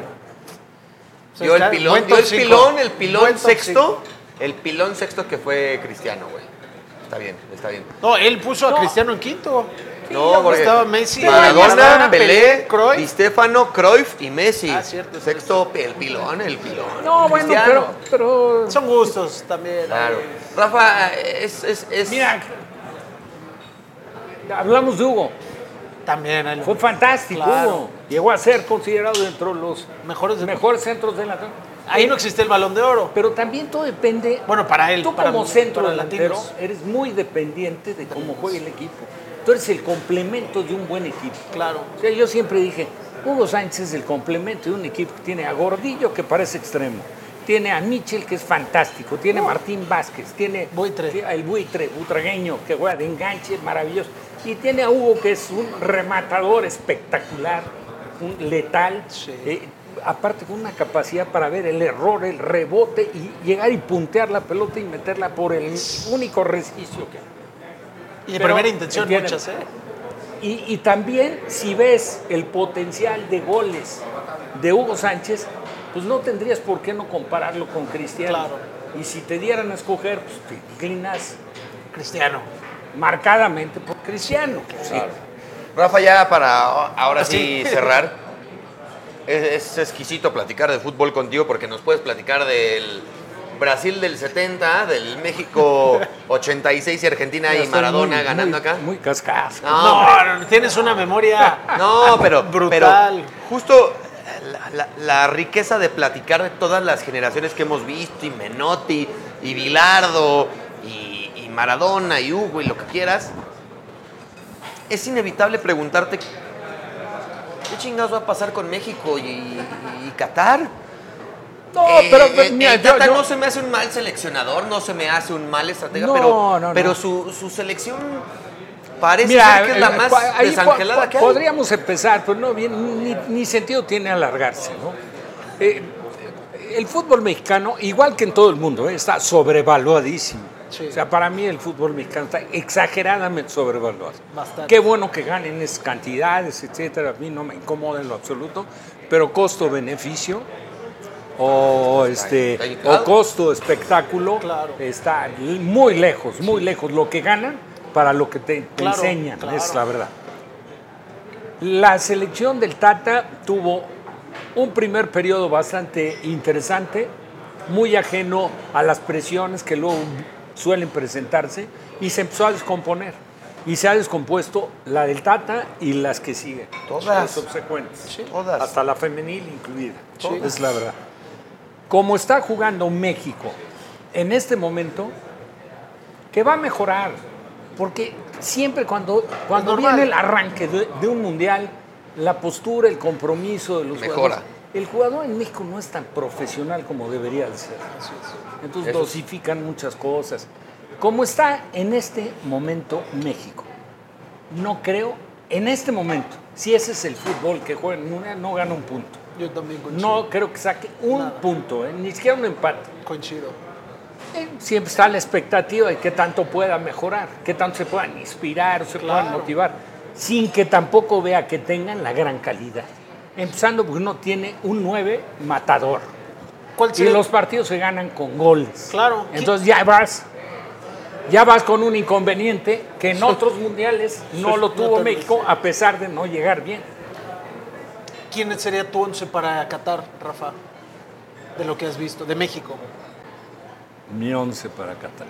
Yo el pilón, yo el pilón, el pilón sexto, el pilón sexto que fue Cristiano, güey. Está bien, está bien. No, él puso no. a Cristiano en quinto. Sí, no, porque estaba Messi, Maradona, Maradona Pelé, Cruyff, Di Stéfano, Cruyff y Messi. Ah, cierto. Sexto, el pilón, el pilón. No, bueno, pero, pero son gustos también. Claro. Rafa, es, es, es... Mira, hablamos de Hugo. También. Él. Fue fantástico, claro. Hugo. Llegó a ser considerado dentro de los mejores, de... mejores centros de la... Ahí no existe el Balón de Oro. Pero también todo depende... Bueno, para él. Tú para como mí, centro delantero eres muy dependiente de cómo juegue el equipo. Tú eres el complemento de un buen equipo. Claro. O sea, yo siempre dije, Hugo Sánchez es el complemento de un equipo que tiene a Gordillo, que parece extremo. Tiene a Michel, que es fantástico. Tiene a no. Martín Vázquez. Tiene Buitre. el Buitre, butragueño, que juega de enganche, maravilloso. Y tiene a Hugo, que es un rematador espectacular, un letal. Sí. Eh, aparte con una capacidad para ver el error, el rebote y llegar y puntear la pelota y meterla por el único resquicio que y de Pero, primera intención ¿entiendes? Muchas, ¿eh? Y, y también si ves el potencial de goles de Hugo Sánchez, pues no tendrías por qué no compararlo con Cristiano. Claro. Y si te dieran a escoger, pues te inclinas Cristiano. Marcadamente por Cristiano. Sí. Claro. Rafa, ya para ahora sí, sí cerrar. Es, es exquisito platicar de fútbol contigo porque nos puedes platicar del Brasil del setenta, del México ochenta y seis y Argentina y Maradona muy, ganando muy, acá. Muy cascazo. No, no, no, tienes una memoria no, pero, brutal. Pero justo la, la, la riqueza de platicar de todas las generaciones que hemos visto, y Menotti, y Bilardo, y, y Maradona, y Hugo, y lo que quieras, es inevitable preguntarte ¿qué chingados va a pasar con México y, y Qatar? No, eh, pero, pero mira, el Tata yo, yo... no se me hace un mal seleccionador, no se me hace un mal estratega, no, pero, no, pero no. Su, su selección parece mira, ser que es la más ahí desangelada po, po, que hay. Podríamos empezar, pero no, bien, ni, ni sentido tiene alargarse, ¿no? Eh, el fútbol mexicano, igual que en todo el mundo, eh, está sobrevaluadísimo. Sí. O sea, para mí el fútbol mexicano está exageradamente sobrevaluado. Bastante. Qué bueno que ganen esas cantidades, etcétera. A mí no me incomoda en lo absoluto, pero costo-beneficio o este o costo-espectáculo claro. está muy lejos, muy sí. lejos lo que ganan para lo que te, te claro, enseñan, claro. es la verdad. La selección del Tata tuvo un primer periodo bastante interesante, muy ajeno a las presiones que luego suelen presentarse, y se empezó a descomponer. Y se ha descompuesto la del Tata y las que siguen. Todas. Las subsecuentes. Sí. Todas. Hasta la femenil incluida. Sí. Es la verdad. Como está jugando México en este momento, que va a mejorar. Porque siempre cuando, cuando viene el arranque de, de un mundial, la postura, el compromiso de los Mejora. jugadores. El jugador en México no es tan profesional como debería de ser. Entonces Eso. dosifican muchas cosas. Como está en este momento México, no creo, en este momento, si ese es el fútbol que juega en una, no gana un punto. Yo también coincido. No creo que saque un Nada. punto, ¿eh? Ni siquiera un empate. Coincido. Eh, siempre está la expectativa de qué tanto pueda mejorar, qué tanto se puedan inspirar, se claro. puedan motivar, sin que tampoco vea que tengan la gran calidad. Empezando porque uno tiene un nueve matador. ¿Cuál sería? Y los partidos se ganan con goles. Claro. Entonces ya vas, ya vas con un inconveniente que en otros mundiales no lo tuvo México, a pesar de no llegar bien. ¿Quién sería tu once para Qatar, Rafa? De lo que has visto, de México. Mi once para Qatar.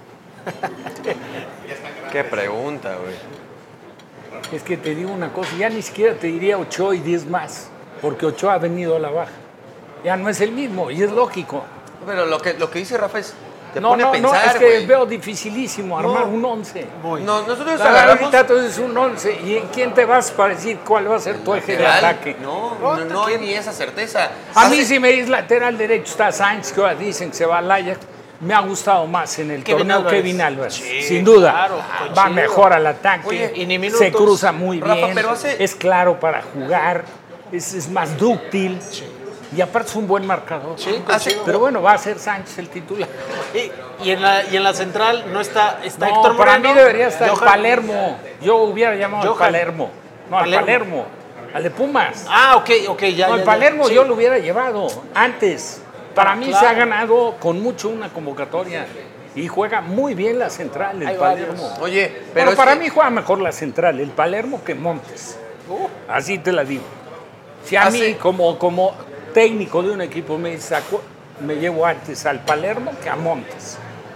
Qué pregunta, güey. Es que te digo una cosa, ya ni siquiera te diría Ochoa y diez más, porque Ochoa ha venido a la baja. Ya no es el mismo, y es lógico. Pero lo que, lo que dice Rafa es, te no, pone no, a pensar, no, es que güey. veo dificilísimo armar No. un once. Muy. No, nosotros Ahora, agarramos... ahorita tú dices un once. ¿Y en quién te vas para decir cuál va a ser tu eje de lateral. ataque? No, no, no hay ni esa certeza. A mí Hace- si me dices lateral derecho está Sainz, que ahora dicen que se va al Ajax. Me ha gustado más en el Kevin torneo Álvarez. Kevin Álvarez, Sí, sin duda. claro, va coincido. mejor al ataque, Oye, y ni minutos. se cruza muy Rafa, bien, pero hace- es claro para jugar, es, es más dúctil y aparte es un buen marcador. Sí, Hace- coincido. Pero bueno, va a ser Sánchez el titular. Y, y en la, y en la central no está, está No, Héctor para Moreno. mí debería estar Johan- el Palermo. Yo hubiera llamado al Johan. Palermo. No, al Palermo. Palermo. Al de Pumas. Ah, ok, ok, ya. No, ya, el ya. Palermo Sí. yo lo hubiera llevado antes. Para mí Claro. se ha ganado con mucho una convocatoria y juega muy bien la central, el Hay Palermo. varios. Oye, pero Pero es para que- mí juega mejor la central, el Palermo que Montes. Uh, Así te la digo. Si a Hace- mí como, como técnico de un equipo me saco, me llevo antes al Palermo que a Montes.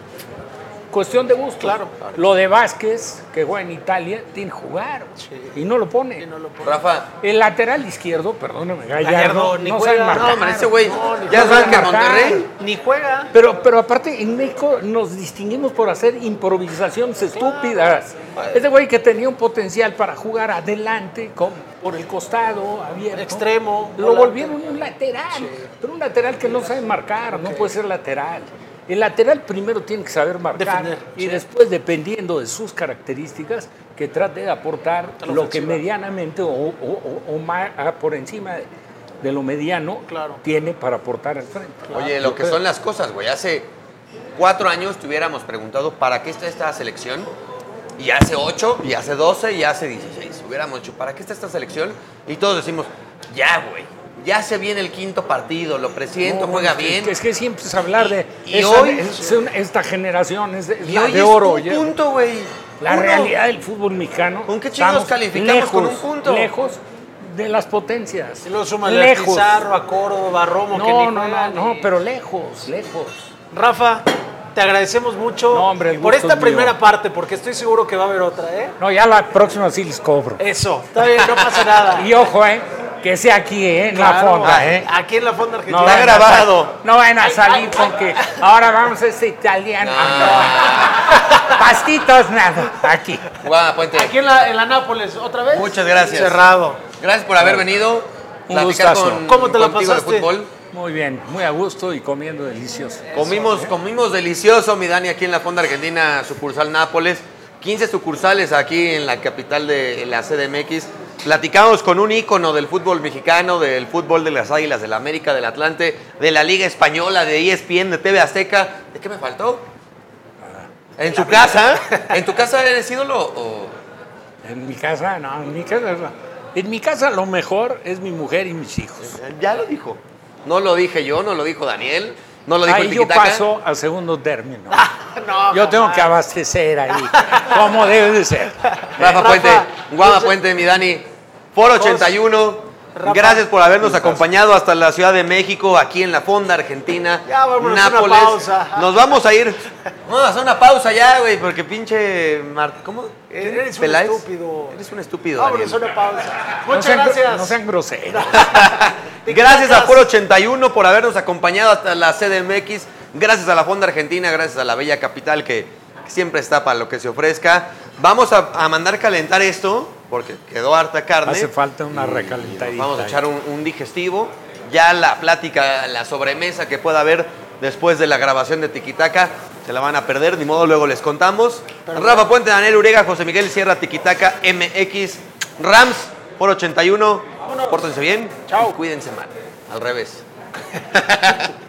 Cuestión de gusto. Claro. Lo de Vázquez, que juega en Italia, tiene que jugar y no lo pone. y no lo pone. Rafa, El lateral izquierdo, perdóname, Gallardo, Gallardo, ni no juega. sabe marcar. no, hombre, ese güey No, ni ya juega saben que marcar. Monterrey... Ni juega. Pero, pero aparte, en México nos distinguimos por hacer improvisaciones estúpidas. Este güey que tenía un potencial para jugar adelante, con, por el costado, abierto. Extremo, Lo volante. volvieron un lateral. Pero un lateral que no sabe marcar, no puede ser lateral. El lateral primero tiene que saber marcar Defender, y sí. después, dependiendo de sus características, que trate de aportar A la lo que ofensiva. medianamente o, o- o- o ma- ah, por encima de, de lo mediano Claro. tiene para aportar al frente. Oye, Yo lo que creo. son las cosas, güey. Hace cuatro años te hubiéramos preguntado para qué está esta selección. Y hace ocho, y hace doce, y hace dieciséis. Hubiéramos dicho, ¿para qué está esta selección? Y todos decimos, ya, güey. Ya se viene el quinto partido, lo presiento, No, juega es que- bien. Es que siempre es hablar de Y esa- hoy- es una- esta generación, es de, Y la hoy de es oro. un ya- punto, güey. La Uno. realidad del fútbol mexicano. ¿Con qué chingados estamos calificamos lejos, con un punto? Lejos de las potencias. Y luego súmale a lejos. Pizarro, a Córdoba, a Romo, que No, ni no, juega, no, no, ni- pero lejos, lejos. Rafa, te agradecemos mucho No, hombre, el por gusto esta es mío. primera parte, porque estoy seguro que va a haber otra, ¿eh? No, ya la próxima sí les cobro. Eso, está bien, no pasa nada. Y ojo, eh, que sea aquí, eh, en Claro, la fonda, eh. Aquí en la Fonda Argentina. Está vayan a grabado. sal- No vayan a salir porque ahora vamos a este italiano. No. Pastitos, nada, aquí. Guau, Puente. Aquí en la, en la Nápoles, ¿otra vez? Muchas gracias. Cerrado. Gracias por haber venido. Un platicar gustazo. con, ¿Cómo te la contigo de pasaste? fútbol. Muy bien, muy a gusto y comiendo delicioso. Comimos, comimos delicioso, mi Dani, aquí en la Fonda Argentina, sucursal Nápoles. quince sucursales aquí en la capital de la C D M X. Platicamos con un ícono del fútbol mexicano, del fútbol de las Águilas, del América, del Atlante, de la Liga Española, de E S P N, de T V Azteca. ¿De qué me faltó? ¿En su casa? ¿En tu casa eres ídolo o...? En mi casa, no, en mi casa, en mi casa lo mejor es mi mujer y mis hijos. Ya lo dijo. No lo dije yo, no lo dijo Daniel, no lo dijo el Ahí yo Tiquitaca. paso al segundo término. No, Yo tengo jamás. que abastecer ahí, como debe de ser. Rafa Rafa, Puente, Guama muchas- Puente, mi Dani. Foro ochenta y uno. Rafa, Gracias por habernos acompañado hasta la Ciudad de México, aquí en la Fonda Argentina. Ya, vámonos a una Nápoles. pausa. Nos vamos a ir. Vamos a hacer una pausa ya, güey, porque pinche. Mar- ¿Cómo? Eres un ¿Peláez? estúpido. Eres un estúpido. Vámonos a Daniel. una pausa. No Muchas sean, gro- gracias. no sean groseros. Gracias a Foro ochenta y uno por habernos acompañado hasta la C D M X. Gracias a la Fonda Argentina, gracias a la bella capital que, que siempre está para lo que se ofrezca. Vamos a, a mandar calentar esto, porque quedó harta carne. Hace falta una recalentadita. Vamos a echar un, un digestivo. Ya la plática, la sobremesa que pueda haber después de la grabación de Tiquitaca, se la van a perder, ni modo, luego les contamos. Perdón. Rafa Puente, Daniel Urega, José Miguel Sierra, Tiquitaca, M X, Rams, por ochenta y uno. Pórtense bien. Chao. Y cuídense mal. Al revés.